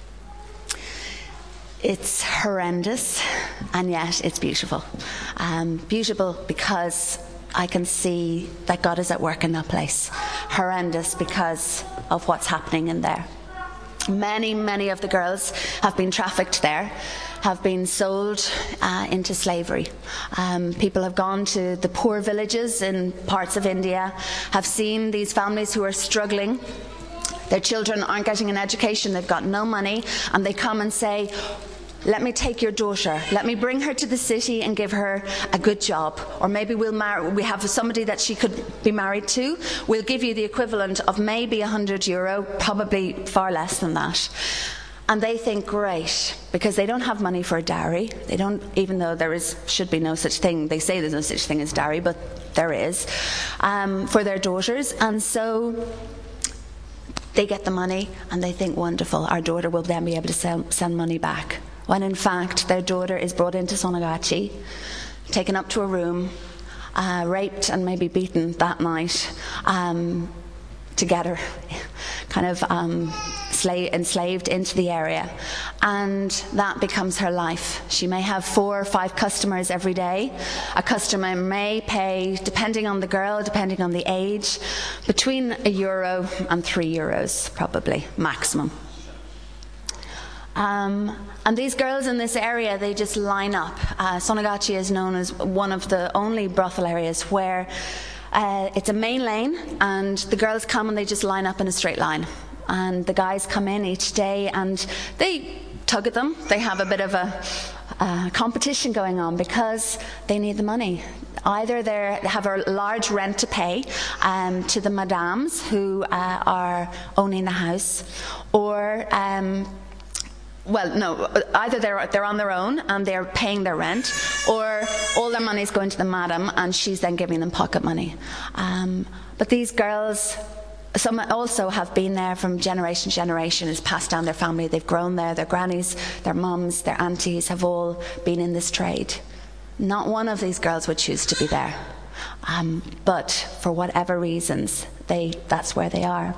It's horrendous, and yet it's beautiful. Um, beautiful because I can see that God is at work in that place. Horrendous because of what's happening in there. Many, many of the girls have been trafficked there, have been sold uh, into slavery. Um, people have gone to the poor villages in parts of India, have seen these families who are struggling. Their children aren't getting an education, they've got no money, and they come and say, let me take your daughter, let me bring her to the city and give her a good job. Or maybe we'll marry, we have somebody that she could be married to. We'll give you the equivalent of maybe one hundred euro, probably far less than that. And they think, great, because they don't have money for a dowry. They don't, even though there is should be no such thing, they say there's no such thing as dowry, but there is, um, for their daughters. And so they get the money and they think, wonderful, our daughter will then be able to sell, send money back. When in fact their daughter is brought into Sonagachi, taken up to a room, uh, raped and maybe beaten that night, um, to get her kind of um, sla- enslaved into the area. And that becomes her life. She may have four or five customers every day. A customer may pay, depending on the girl, depending on the age, between a euro and three euros, probably, maximum. Um, and these girls in this area, they just line up. Uh, Sonagachi is known as one of the only brothel areas where uh, it's a main lane, and the girls come and they just line up in a straight line. And the guys come in each day and they tug at them. They have a bit of a uh, competition going on because they need the money. Either they have a large rent to pay um, to the madams who uh, are owning the house, or um, Well, no, either they're, they're on their own and they're paying their rent, or all their money is going to the madam and she's then giving them pocket money. Um, but these girls, some also have been there from generation to generation, has passed down their family. They've grown there. Their grannies, their mums, their aunties have all been in this trade. Not one of these girls would choose to be there. Um, but for whatever reasons, they that's where they are.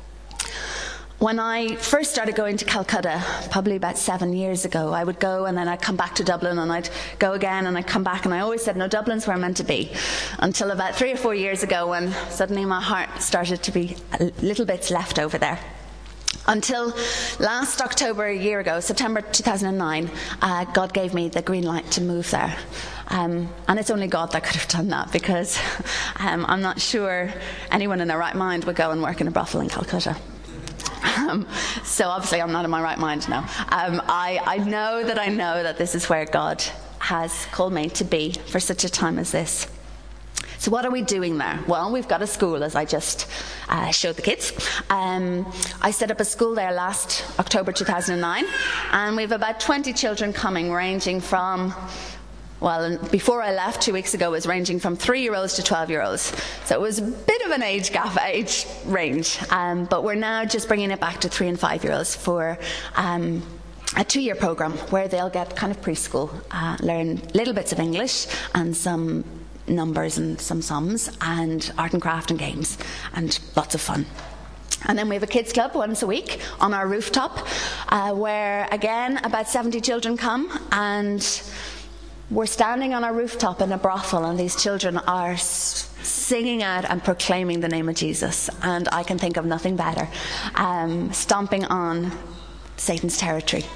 When I first started going to Calcutta, probably about seven years ago, I would go and then I'd come back to Dublin and I'd go again and I'd come back, and I always said, no, Dublin's where I'm meant to be. Until about three or four years ago, when suddenly my heart started to be a little bits left over there. Until last October, a year ago, September two thousand nine, uh, God gave me the green light to move there. Um, and it's only God that could have done that, because um, I'm not sure anyone in their right mind would go and work in a brothel in Calcutta. Um, so obviously I'm not in my right mind now. Um, I, I know that I know that this is where God has called me to be for such a time as this. So what are we doing there? Well, we've got a school, as I just uh, showed the kids. Um, I set up a school there last October two thousand nine, and we have about twenty children coming, ranging from, well, before I left two weeks ago, was ranging from three-year-olds to twelve-year-olds. So it was a bit of an age gap, age range. Um, but we're now just bringing it back to three- and five-year-olds for um, a two-year program where they'll get kind of preschool, uh, learn little bits of English and some numbers and some sums and art and craft and games and lots of fun. And then we have a kids club once a week on our rooftop, uh, where, again, about seventy children come, and we're standing on our rooftop in a brothel, and these children are s- singing out and proclaiming the name of Jesus. And I can think of nothing better. Um, stomping on Satan's territory.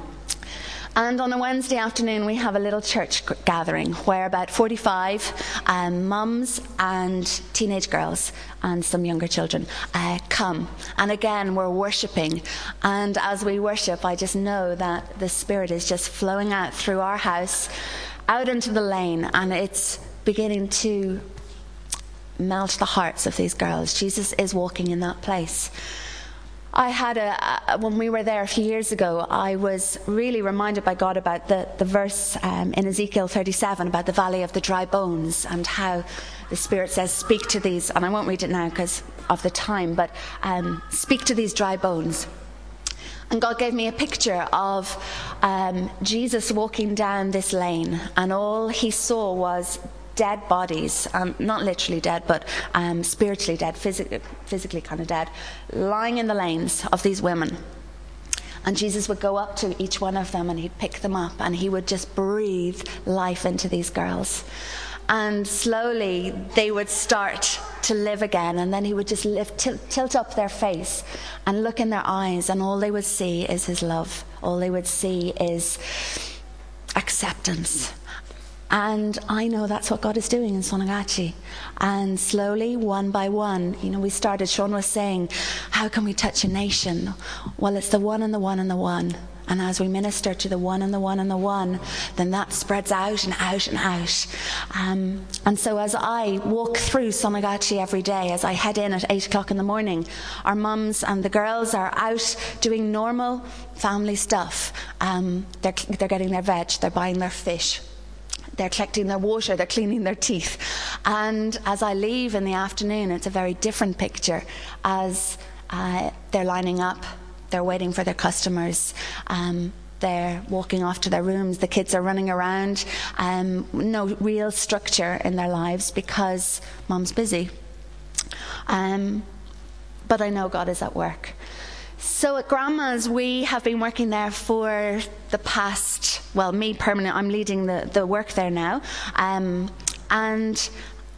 And on a Wednesday afternoon, we have a little church g- gathering where about forty-five um, mums and teenage girls and some younger children uh, come. And again, we're worshipping. And as we worship, I just know that the Spirit is just flowing out through our house, out into the lane, and it's beginning to melt the hearts of these girls. Jesus is walking in that place. I had a, a when we were there a few years ago, I was really reminded by God about the, the verse um, in Ezekiel thirty-seven about the valley of the dry bones, and how the Spirit says, speak to these, and I won't read it now because of the time, but um, speak to these dry bones. And God gave me a picture of um, Jesus walking down this lane, and all he saw was dead bodies, um, not literally dead, but um, spiritually dead, phys- physically kind of dead, lying in the lanes of these women. And Jesus would go up to each one of them and he'd pick them up and he would just breathe life into these girls. And slowly they would start to live again, and then he would just lift, tilt, tilt up their face and look in their eyes, and all they would see is his love. All they would see is acceptance. And I know that's what God is doing in Sonagachi. And slowly, one by one, you know, we started, Sean was saying, how can we touch a nation? Well, it's the one and the one and the one. And as we minister to the one and the one and the one, then that spreads out and out and out. Um, and so as I walk through Sonagachi every day, as I head in at eight o'clock in the morning, our mums and the girls are out doing normal family stuff. Um, they're, they're getting their veg, they're buying their fish. They're collecting their water, they're cleaning their teeth. And as I leave in the afternoon, it's a very different picture as uh, they're lining up, they're waiting for their customers, um, they're walking off to their rooms, the kids are running around, um, no real structure in their lives because Mum's busy. Um, but I know God is at work. So at Grandma's, we have been working there for the past, well, me permanent, I'm leading the, the work there now. Um, and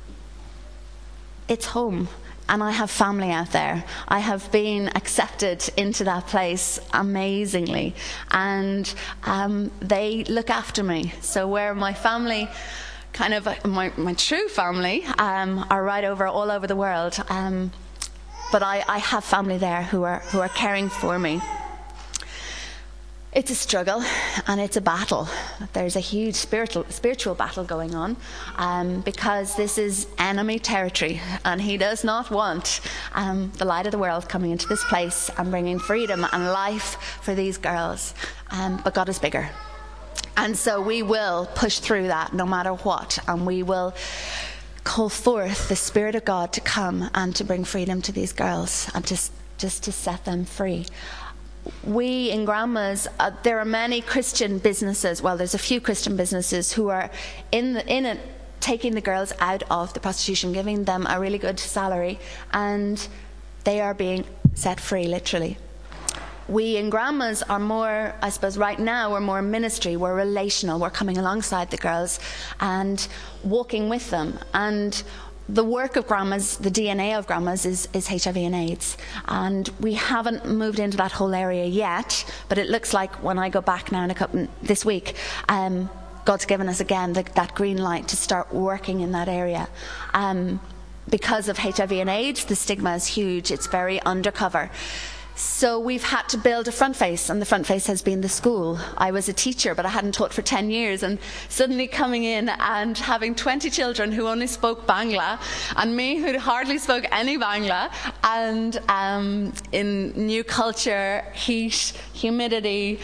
it's home. And I have family out there. I have been accepted into that place amazingly. And um, they look after me. So where my family, kind of my, my true family, um, are right over, all over the world. Um, But I, I have family there who are who are caring for me. It's a struggle and it's a battle. There's a huge spiritual spiritual battle going on um, because this is enemy territory, and he does not want um, the light of the world coming into this place and bringing freedom and life for these girls. Um, but God is bigger. And so we will push through that no matter what, and we will call forth the Spirit of God to come and to bring freedom to these girls and just just to set them free. We in Grandma's, uh, there are many Christian businesses, well there's a few Christian businesses who are in the, in it taking the girls out of the prostitution, giving them a really good salary, and they are being set free literally. We in Grandma's are more, I suppose right now, we're more ministry, we're relational, we're coming alongside the girls and walking with them. And the work of Grandma's, the D N A of Grandma's is, is H I V and AIDS. And we haven't moved into that whole area yet, but it looks like when I go back now in a couple, this week, um, God's given us again the, that green light to start working in that area. Um, because of H I V and AIDS, the stigma is huge, it's very undercover. So we've had to build a front face, and the front face has been the school. I was a teacher, but I hadn't taught for ten years, and suddenly coming in and having twenty children who only spoke Bangla, and me who hardly spoke any Bangla, and um, in new culture, heat, humidity,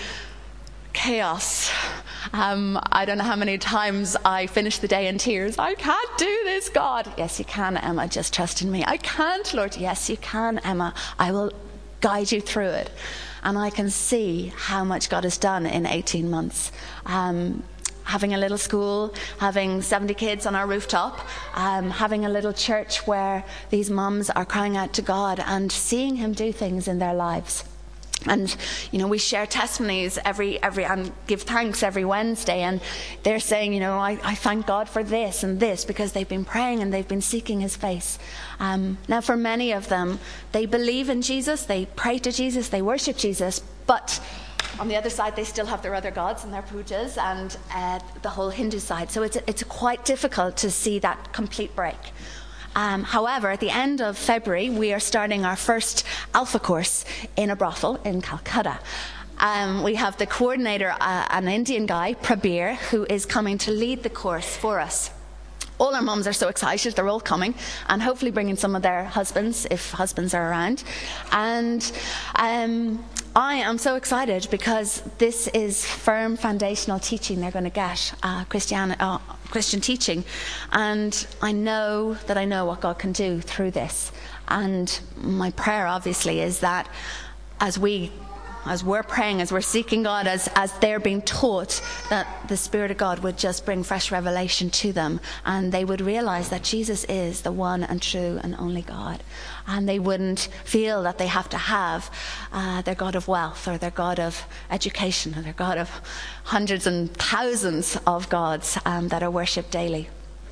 chaos. Um, I don't know how many times I finished the day in tears. I can't do this, God. Yes, you can, Emma. Just trust in me. I can't, Lord. Yes, you can, Emma. I will guide you through it. And I can see how much God has done in eighteen months. Um, having a little school, having seventy kids on our rooftop, um, having a little church where these mums are crying out to God and seeing him do things in their lives. And you know, we share testimonies every every and give thanks every Wednesday, and they're saying, you know, I, I thank God for this and this because they've been praying and they've been seeking his face. Um, now for many of them, they believe in Jesus, they pray to Jesus, they worship Jesus, but on the other side they still have their other gods and their pujas and uh, the whole Hindu side. So it's it's quite difficult to see that complete break. Um, however, at the end of February, we are starting our first Alpha course in a brothel in Calcutta. Um, we have the coordinator, uh, an Indian guy, Prabir, who is coming to lead the course for us. all our mums are so excited. They're all coming, and hopefully bringing some of their husbands, if husbands are around. And um, I am so excited because this is firm foundational teaching they're going to get, uh, Christian, uh, Christian teaching. And I know that I know what God can do through this. And my prayer, obviously, is that as we As we're praying, as we're seeking God, as, as they're being taught, that the Spirit of God would just bring fresh revelation to them, and they would realize that Jesus is the one and true and only God, and they wouldn't feel that they have to have uh, their God of wealth or their God of education or their God of hundreds and thousands of gods um, that are worshipped daily.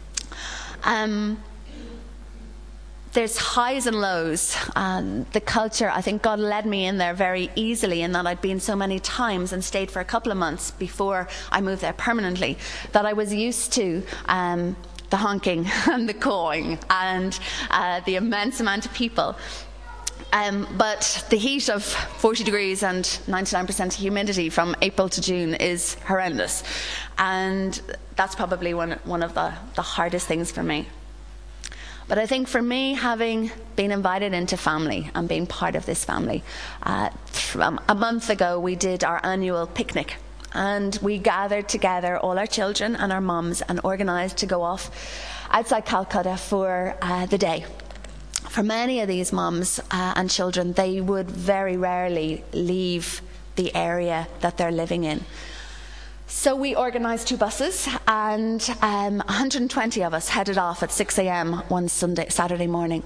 Um, There's highs and lows. Um, the culture, I think God led me in there very easily, in that I'd been so many times and stayed for a couple of months before I moved there permanently, that I was used to um, the honking and the cawing and uh, the immense amount of people. Um, but the heat of forty degrees and ninety-nine percent humidity from April to June is horrendous. And that's probably one, one of the, the hardest things for me. But I think for me, having been invited into family and being part of this family, uh, from a month ago we did our annual picnic, and we gathered together, all our children and our mums, and organised to go off outside Calcutta for uh, the day. For many of these mums uh, and children, they would very rarely leave the area that they're living in. So we organised two buses, and um, one hundred twenty of us headed off at six a.m. one Sunday, Saturday morning.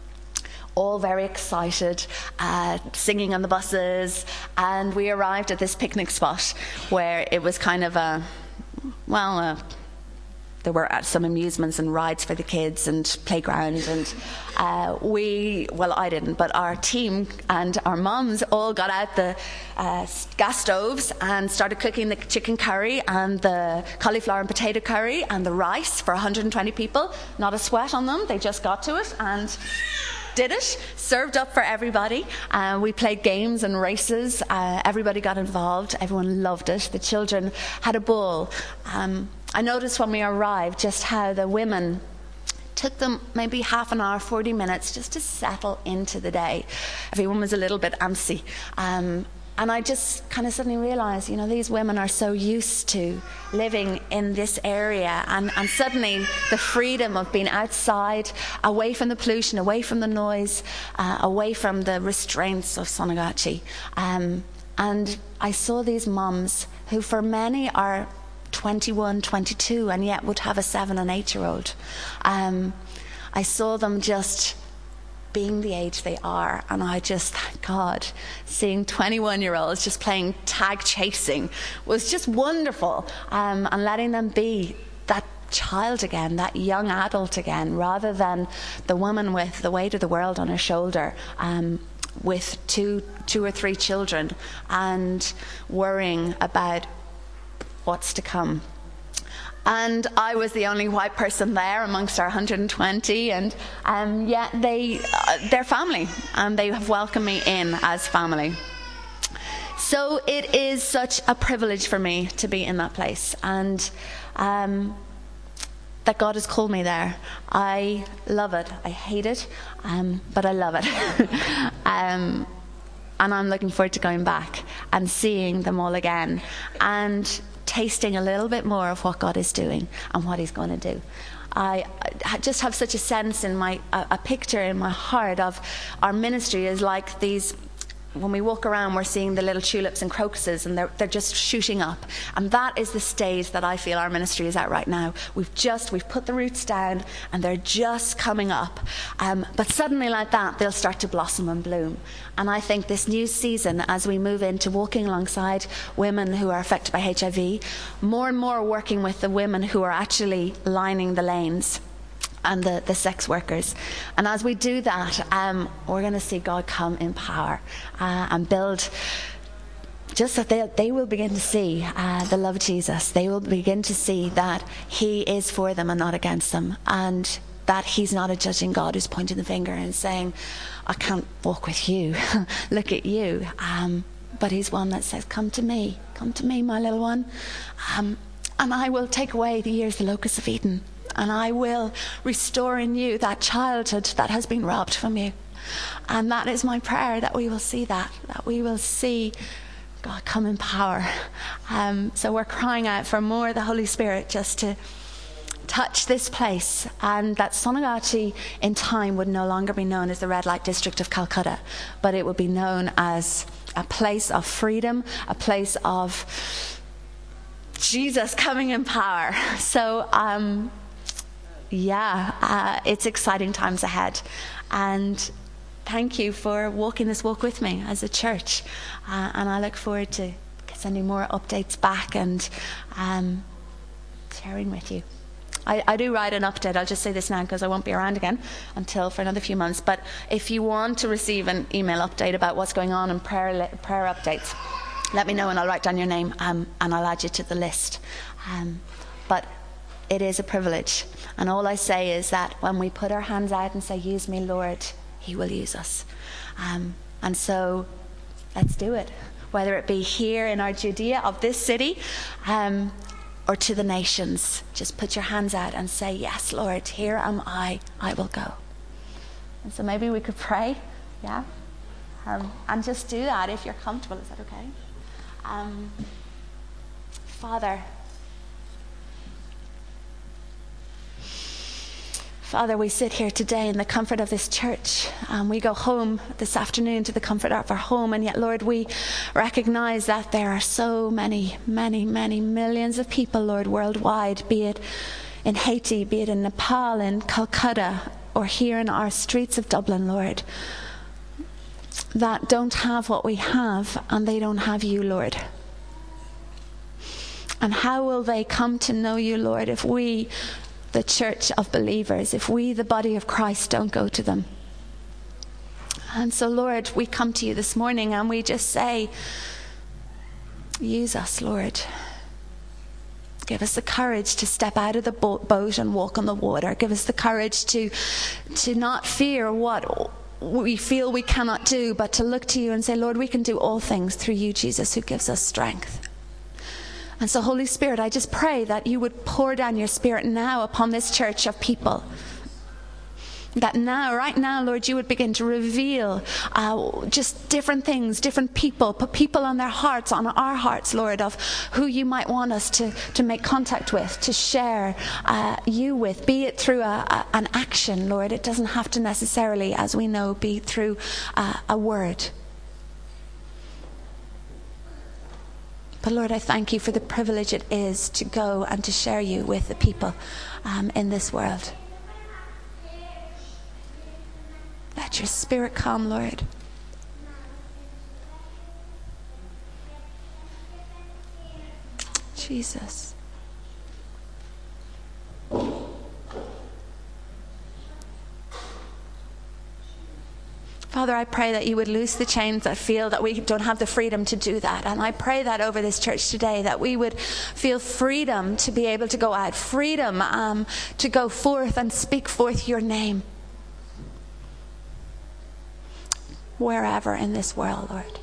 All very excited, uh, singing on the buses, and we arrived at this picnic spot where it was kind of a, well, a, there were some amusements and rides for the kids and playground, and uh, we, well, I didn't, but our team and our mums all got out the uh, gas stoves and started cooking the chicken curry and the cauliflower and potato curry and the rice for one hundred twenty people. Not a sweat on them, they just got to it and did it, served up for everybody. Uh, we played games and races, uh, everybody got involved, everyone loved it. The children had a ball. Um, I noticed when we arrived just how the women took them maybe half an hour, forty minutes just to settle into the day. Everyone was a little bit antsy. Um, and I just kind of suddenly realised, you know, these women are so used to living in this area, and, and suddenly the freedom of being outside, away from the pollution, away from the noise, uh, away from the restraints of Sonagachi. Um, and I saw these mums who for many are twenty-one, twenty-two, and yet would have a seven and eight year old. Um, I saw them just being the age they are, and I just, thank God, seeing twenty-one year olds just playing tag chasing was just wonderful, um, and letting them be that child again, that young adult again, rather than the woman with the weight of the world on her shoulder, um, with two, two or three children, and worrying about what's to come. And I was the only white person there amongst our one hundred twenty, and um, yet they, uh, they're family, and they have welcomed me in as family. So it is such a privilege for me to be in that place, and um, that God has called me there. I love it. I hate it, um, but I love it. um, and I'm looking forward to going back and seeing them all again, and tasting a little bit more of what God is doing and what He's going to do. I, I just have such a sense in my, a, a picture in my heart of our ministry is like these, when we walk around, we're seeing the little tulips and crocuses, and they're, they're just shooting up. And that is the stage that I feel our ministry is at right now. We've just, we've put the roots down, and they're just coming up. Um, but suddenly like that, they'll start to blossom and bloom. And I think this new season, as we move into walking alongside women who are affected by H I V, more and more working with the women who are actually lining the lanes, and the, the sex workers. And as we do that, um, we're going to see God come in power uh, and build, just that they, they will begin to see uh, the love of Jesus. They will begin to see that He is for them and not against them, and that He's not a judging God who's pointing the finger and saying, I can't walk with you, look at you. Um, but He's one that says, come to me, come to me, my little one, um, and I will take away the years the locusts have eaten. and I will restore in you that childhood that has been robbed from you. And that is my prayer, that we will see that, that we will see God come in power. Um, so we're crying out for more of the Holy Spirit just to touch this place, and that Sonagachi in time would no longer be known as the red light district of Calcutta, but it would be known as a place of freedom, a place of Jesus coming in power. So um, yeah, uh, it's exciting times ahead, and thank you for walking this walk with me as a church, uh, and I look forward to sending more updates back and um, sharing with you. I, I do write an update. I'll just say this now because I won't be around again until for another few months. But if you want to receive an email update about what's going on and prayer prayer updates, let me know and I'll write down your name um, and I'll add you to the list. Um, but it is a privilege. And all I say is that when we put our hands out and say, use me, Lord, he will use us. Um, and so let's do it. Whether it be here in our Judea of this city, um, or to the nations, just put your hands out and say, yes, Lord, here am I, I will go. And so maybe we could pray, yeah? Um, and just do that if you're comfortable. Is that okay? Um, Father, Father, we sit here today in the comfort of this church. Um, we go home this afternoon to the comfort of our home, and yet, Lord, we recognize that there are so many, many, many millions of people, Lord, worldwide, be it in Haiti, be it in Nepal, in Calcutta, or here in our streets of Dublin, Lord, that don't have what we have, and they don't have you, Lord. And how will they come to know you, Lord, if we, the church of believers, if we, the body of Christ, don't go to them? And so, Lord, we come to you this morning and we just say, use us, Lord. Give us the courage to step out of the boat and walk on the water. Give us the courage to, to not fear what we feel we cannot do, but to look to you and say, Lord, we can do all things through you, Jesus, who gives us strength. And so, Holy Spirit, I just pray that you would pour down your Spirit now upon this church of people. That now, right now, Lord, you would begin to reveal uh, just different things, different people, put people on their hearts, on our hearts, Lord, of who you might want us to, to make contact with, to share uh, you with, be it through a, a, an action, Lord. It doesn't have to necessarily, as we know, be through uh, a word. But Lord, I thank you for the privilege it is to go and to share you with the people um, in this world. Let your Spirit come, Lord. Jesus. Father, I pray that you would loose the chains that feel that we don't have the freedom to do that. And I pray that over this church today, that we would feel freedom to be able to go out, freedom um, to go forth and speak forth your name wherever in this world, Lord.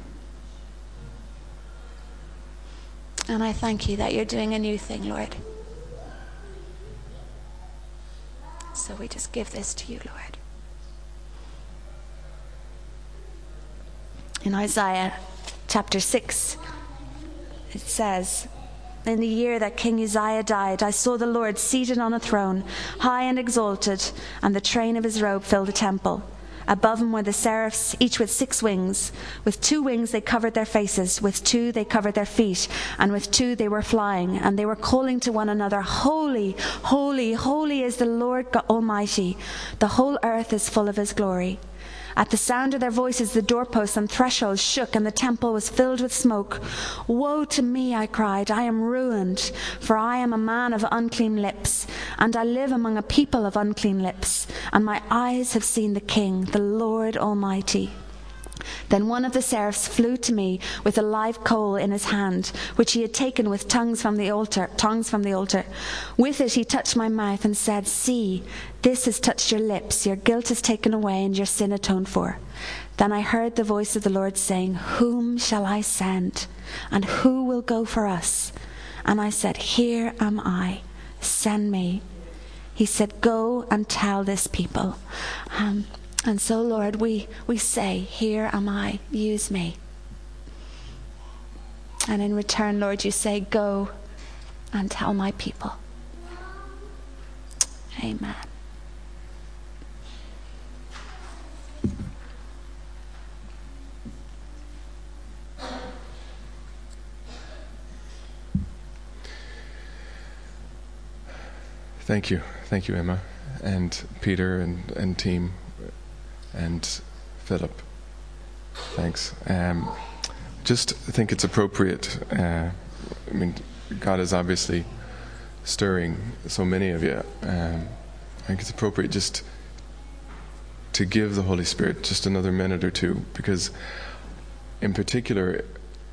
And I thank you that you're doing a new thing, Lord. So we just give this to you, Lord. In Isaiah chapter six, it says, in the year that King Uzziah died, I saw the Lord seated on a throne, high and exalted, and the train of his robe filled the temple. Above him were the seraphs, each with six wings. With two wings they covered their faces, with two they covered their feet, and with two they were flying. And they were calling to one another, Holy, holy, holy is the Lord God Almighty. The whole earth is full of his glory. At the sound of their voices, the doorposts and thresholds shook, and the temple was filled with smoke. Woe to me, I cried, I am ruined, for I am a man of unclean lips, and I live among a people of unclean lips, and my eyes have seen the King, the Lord Almighty. Then one of the seraphs flew to me with a live coal in his hand, which he had taken with tongues from the altar. Tongues from the altar. With it he touched my mouth and said, See, this has touched your lips. Your guilt is taken away and your sin atoned for. Then I heard the voice of the Lord saying, Whom shall I send? And who will go for us? And I said, Here am I. Send me. He said, go and tell this people. Um, and so, Lord, we, we say, here am I, use me. And in return, Lord, you say, go and tell my people. Amen. Thank you. Thank you, Emma, and Peter, and, and team, and Philip. Thanks. Um, just think it's appropriate. Uh, I mean, God is obviously stirring so many of you. Um, I think it's appropriate just to give the Holy Spirit just another minute or two, because in particular,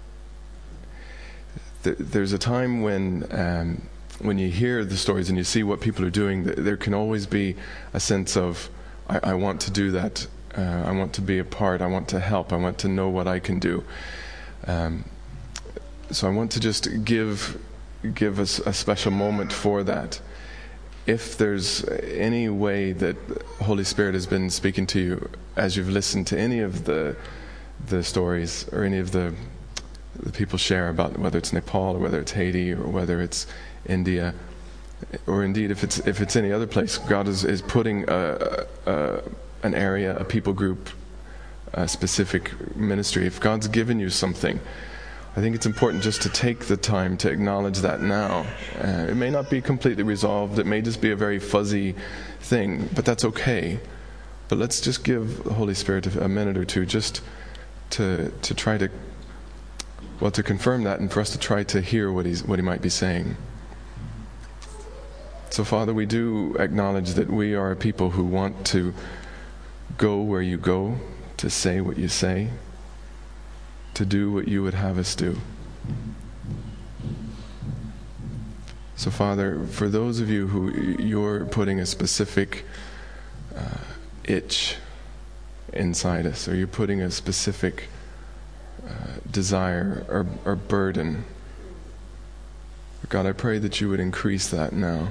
th- there's a time when um, when you hear the stories and you see what people are doing, th- there can always be a sense of, I, I want to do that, uh, I want to be a part, I want to help, I want to know what I can do. Um, so I want to just give give us a special moment for that. If there's any way that the Holy Spirit has been speaking to you as you've listened to any of the the stories or any of the the people share about, whether it's Nepal or whether it's Haiti or whether it's India, or indeed if it's if it's any other place, God is, is putting a, a, an area, a people group, a specific ministry. If God's given you something, I think it's important just to take the time to acknowledge that now. Uh, it may not be completely resolved. It may just be a very fuzzy thing, but that's okay. But let's just give the Holy Spirit a minute or two just to to try to, well, to confirm that, and for us to try to hear what he's what he might be saying. So, Father, we do acknowledge that we are a people who want to go where you go, to say what you say, to do what you would have us do. So, Father, for those of you who you're putting a specific uh, itch inside us, or you're putting a specific uh, desire or, or burden, God, I pray that you would increase that now.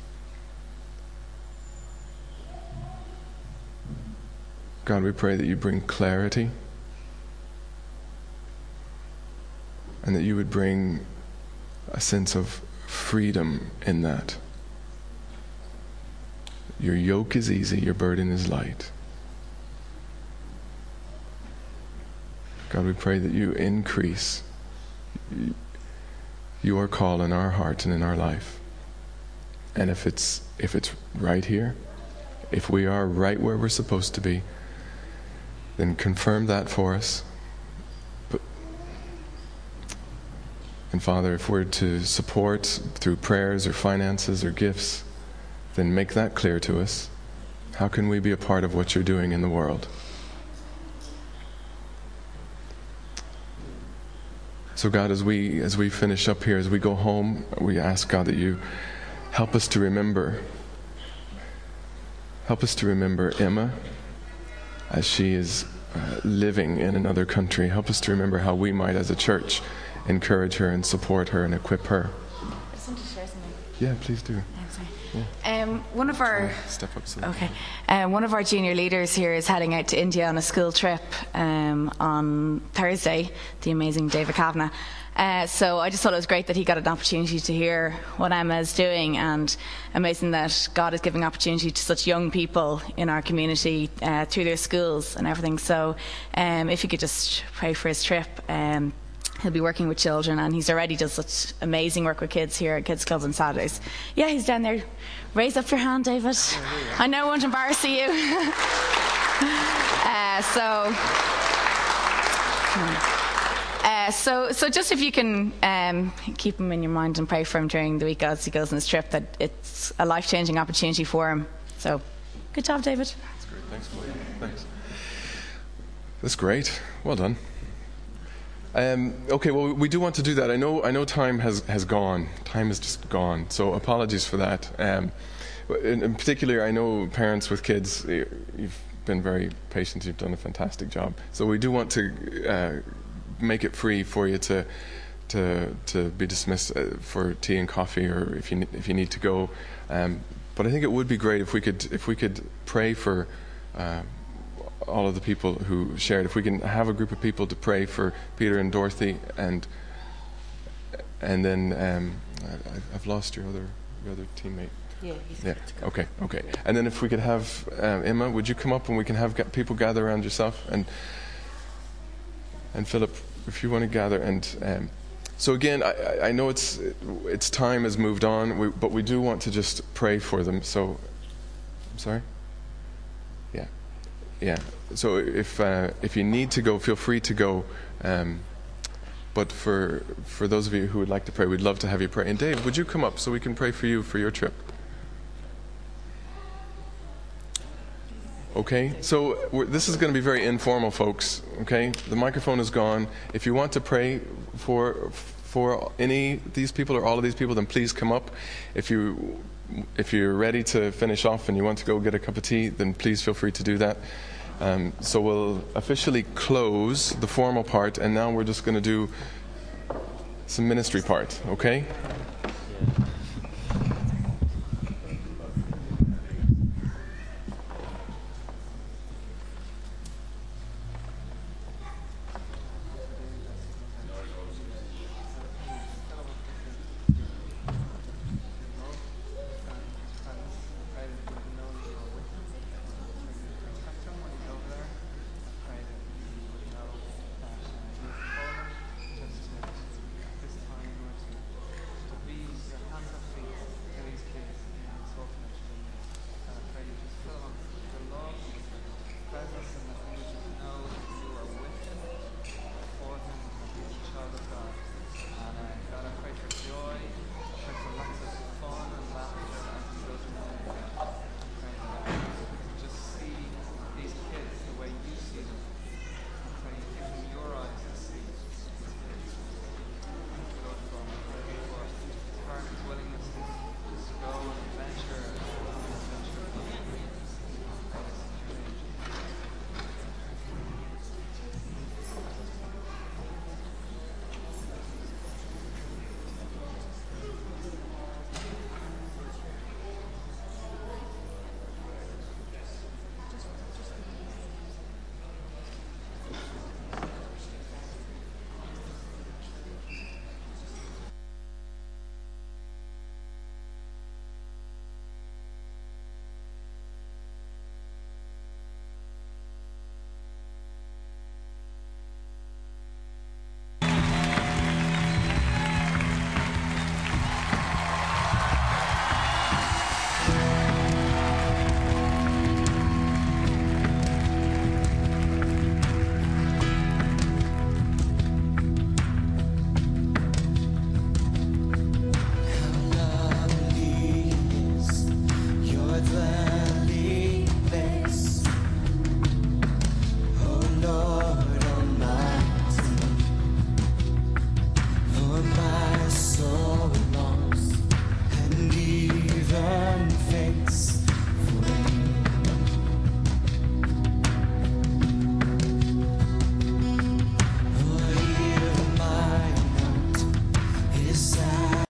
God, we pray that you bring clarity, and that you would bring a sense of freedom in that. Your yoke is easy, your burden is light. God, we pray that you increase your call in our heart and in our life. And if it's if it's right here, if we are right where we're supposed to be, then confirm that for us. But, and Father, if we're to support through prayers or finances or gifts, then make that clear to us. How can we be a part of what you're doing in the world? So God, as we as we finish up here, as we go home, we ask, God, that you help us to remember, help us to remember Emma as she is uh, living in another country. Help us to remember how we might, as a church, encourage her and support her and equip her. I just want to share something. Yeah, please do. Yeah. Um, one of our step up. So okay, um, one of our junior leaders here is heading out to India on a school trip um, on Thursday. The amazing David Kavanagh. Uh, so I just thought it was great that he got an opportunity to hear what Emma is doing, and amazing that God is giving opportunity to such young people in our community uh, through their schools and everything. So um, if you could just pray for his trip. Um, He'll be working with children, and he's already does such amazing work with kids here at Kids Club on Saturdays. Yeah, he's down there. Raise up your hand, David. I know I won't embarrass you. uh, so, uh, so, so just if you can um, keep him in your mind and pray for him during the week as he goes on his trip, that it's a life-changing opportunity for him. So, good job, David. That's great. Thanks, Chloe. Thanks. That's great. Well done. Um, okay, well, we do want to do that. I know I know time has, has gone. Time has just gone. So apologies for that. Um, in, in particular, I know parents with kids, you've been very patient. You've done a fantastic job. So we do want to uh, make it free for you to to to be dismissed uh, for tea and coffee, or if you if you need to go. Um, but I think it would be great if we could if we could pray for uh, all of the people who shared. If we can have a group of people to pray for Peter and Dorothy, and and then um, I, I've lost your other your other teammate. Yeah. He's Yeah. Okay. Okay. And then if we could have um, Emma, would you come up and we can have ga- people gather around yourself, and and Philip, if you want to gather. And um, so again, I, I know it's it's time has moved on, we, but we do want to just pray for them. So, I'm sorry. Yeah. Yeah. So if uh, if you need to go, feel free to go. Um, but for for those of you who would like to pray, we'd love to have you pray. And Dave, would you come up so we can pray for you for your trip? Okay, so we're, this is going to be very informal, folks. Okay, the microphone is gone. If you want to pray for for any of these people or all of these people, then please come up. If you if you're ready to finish off and you want to go get a cup of tea, then please feel free to do that. Um, so we'll officially close the formal part, and now we're just going to do some ministry part. Okay.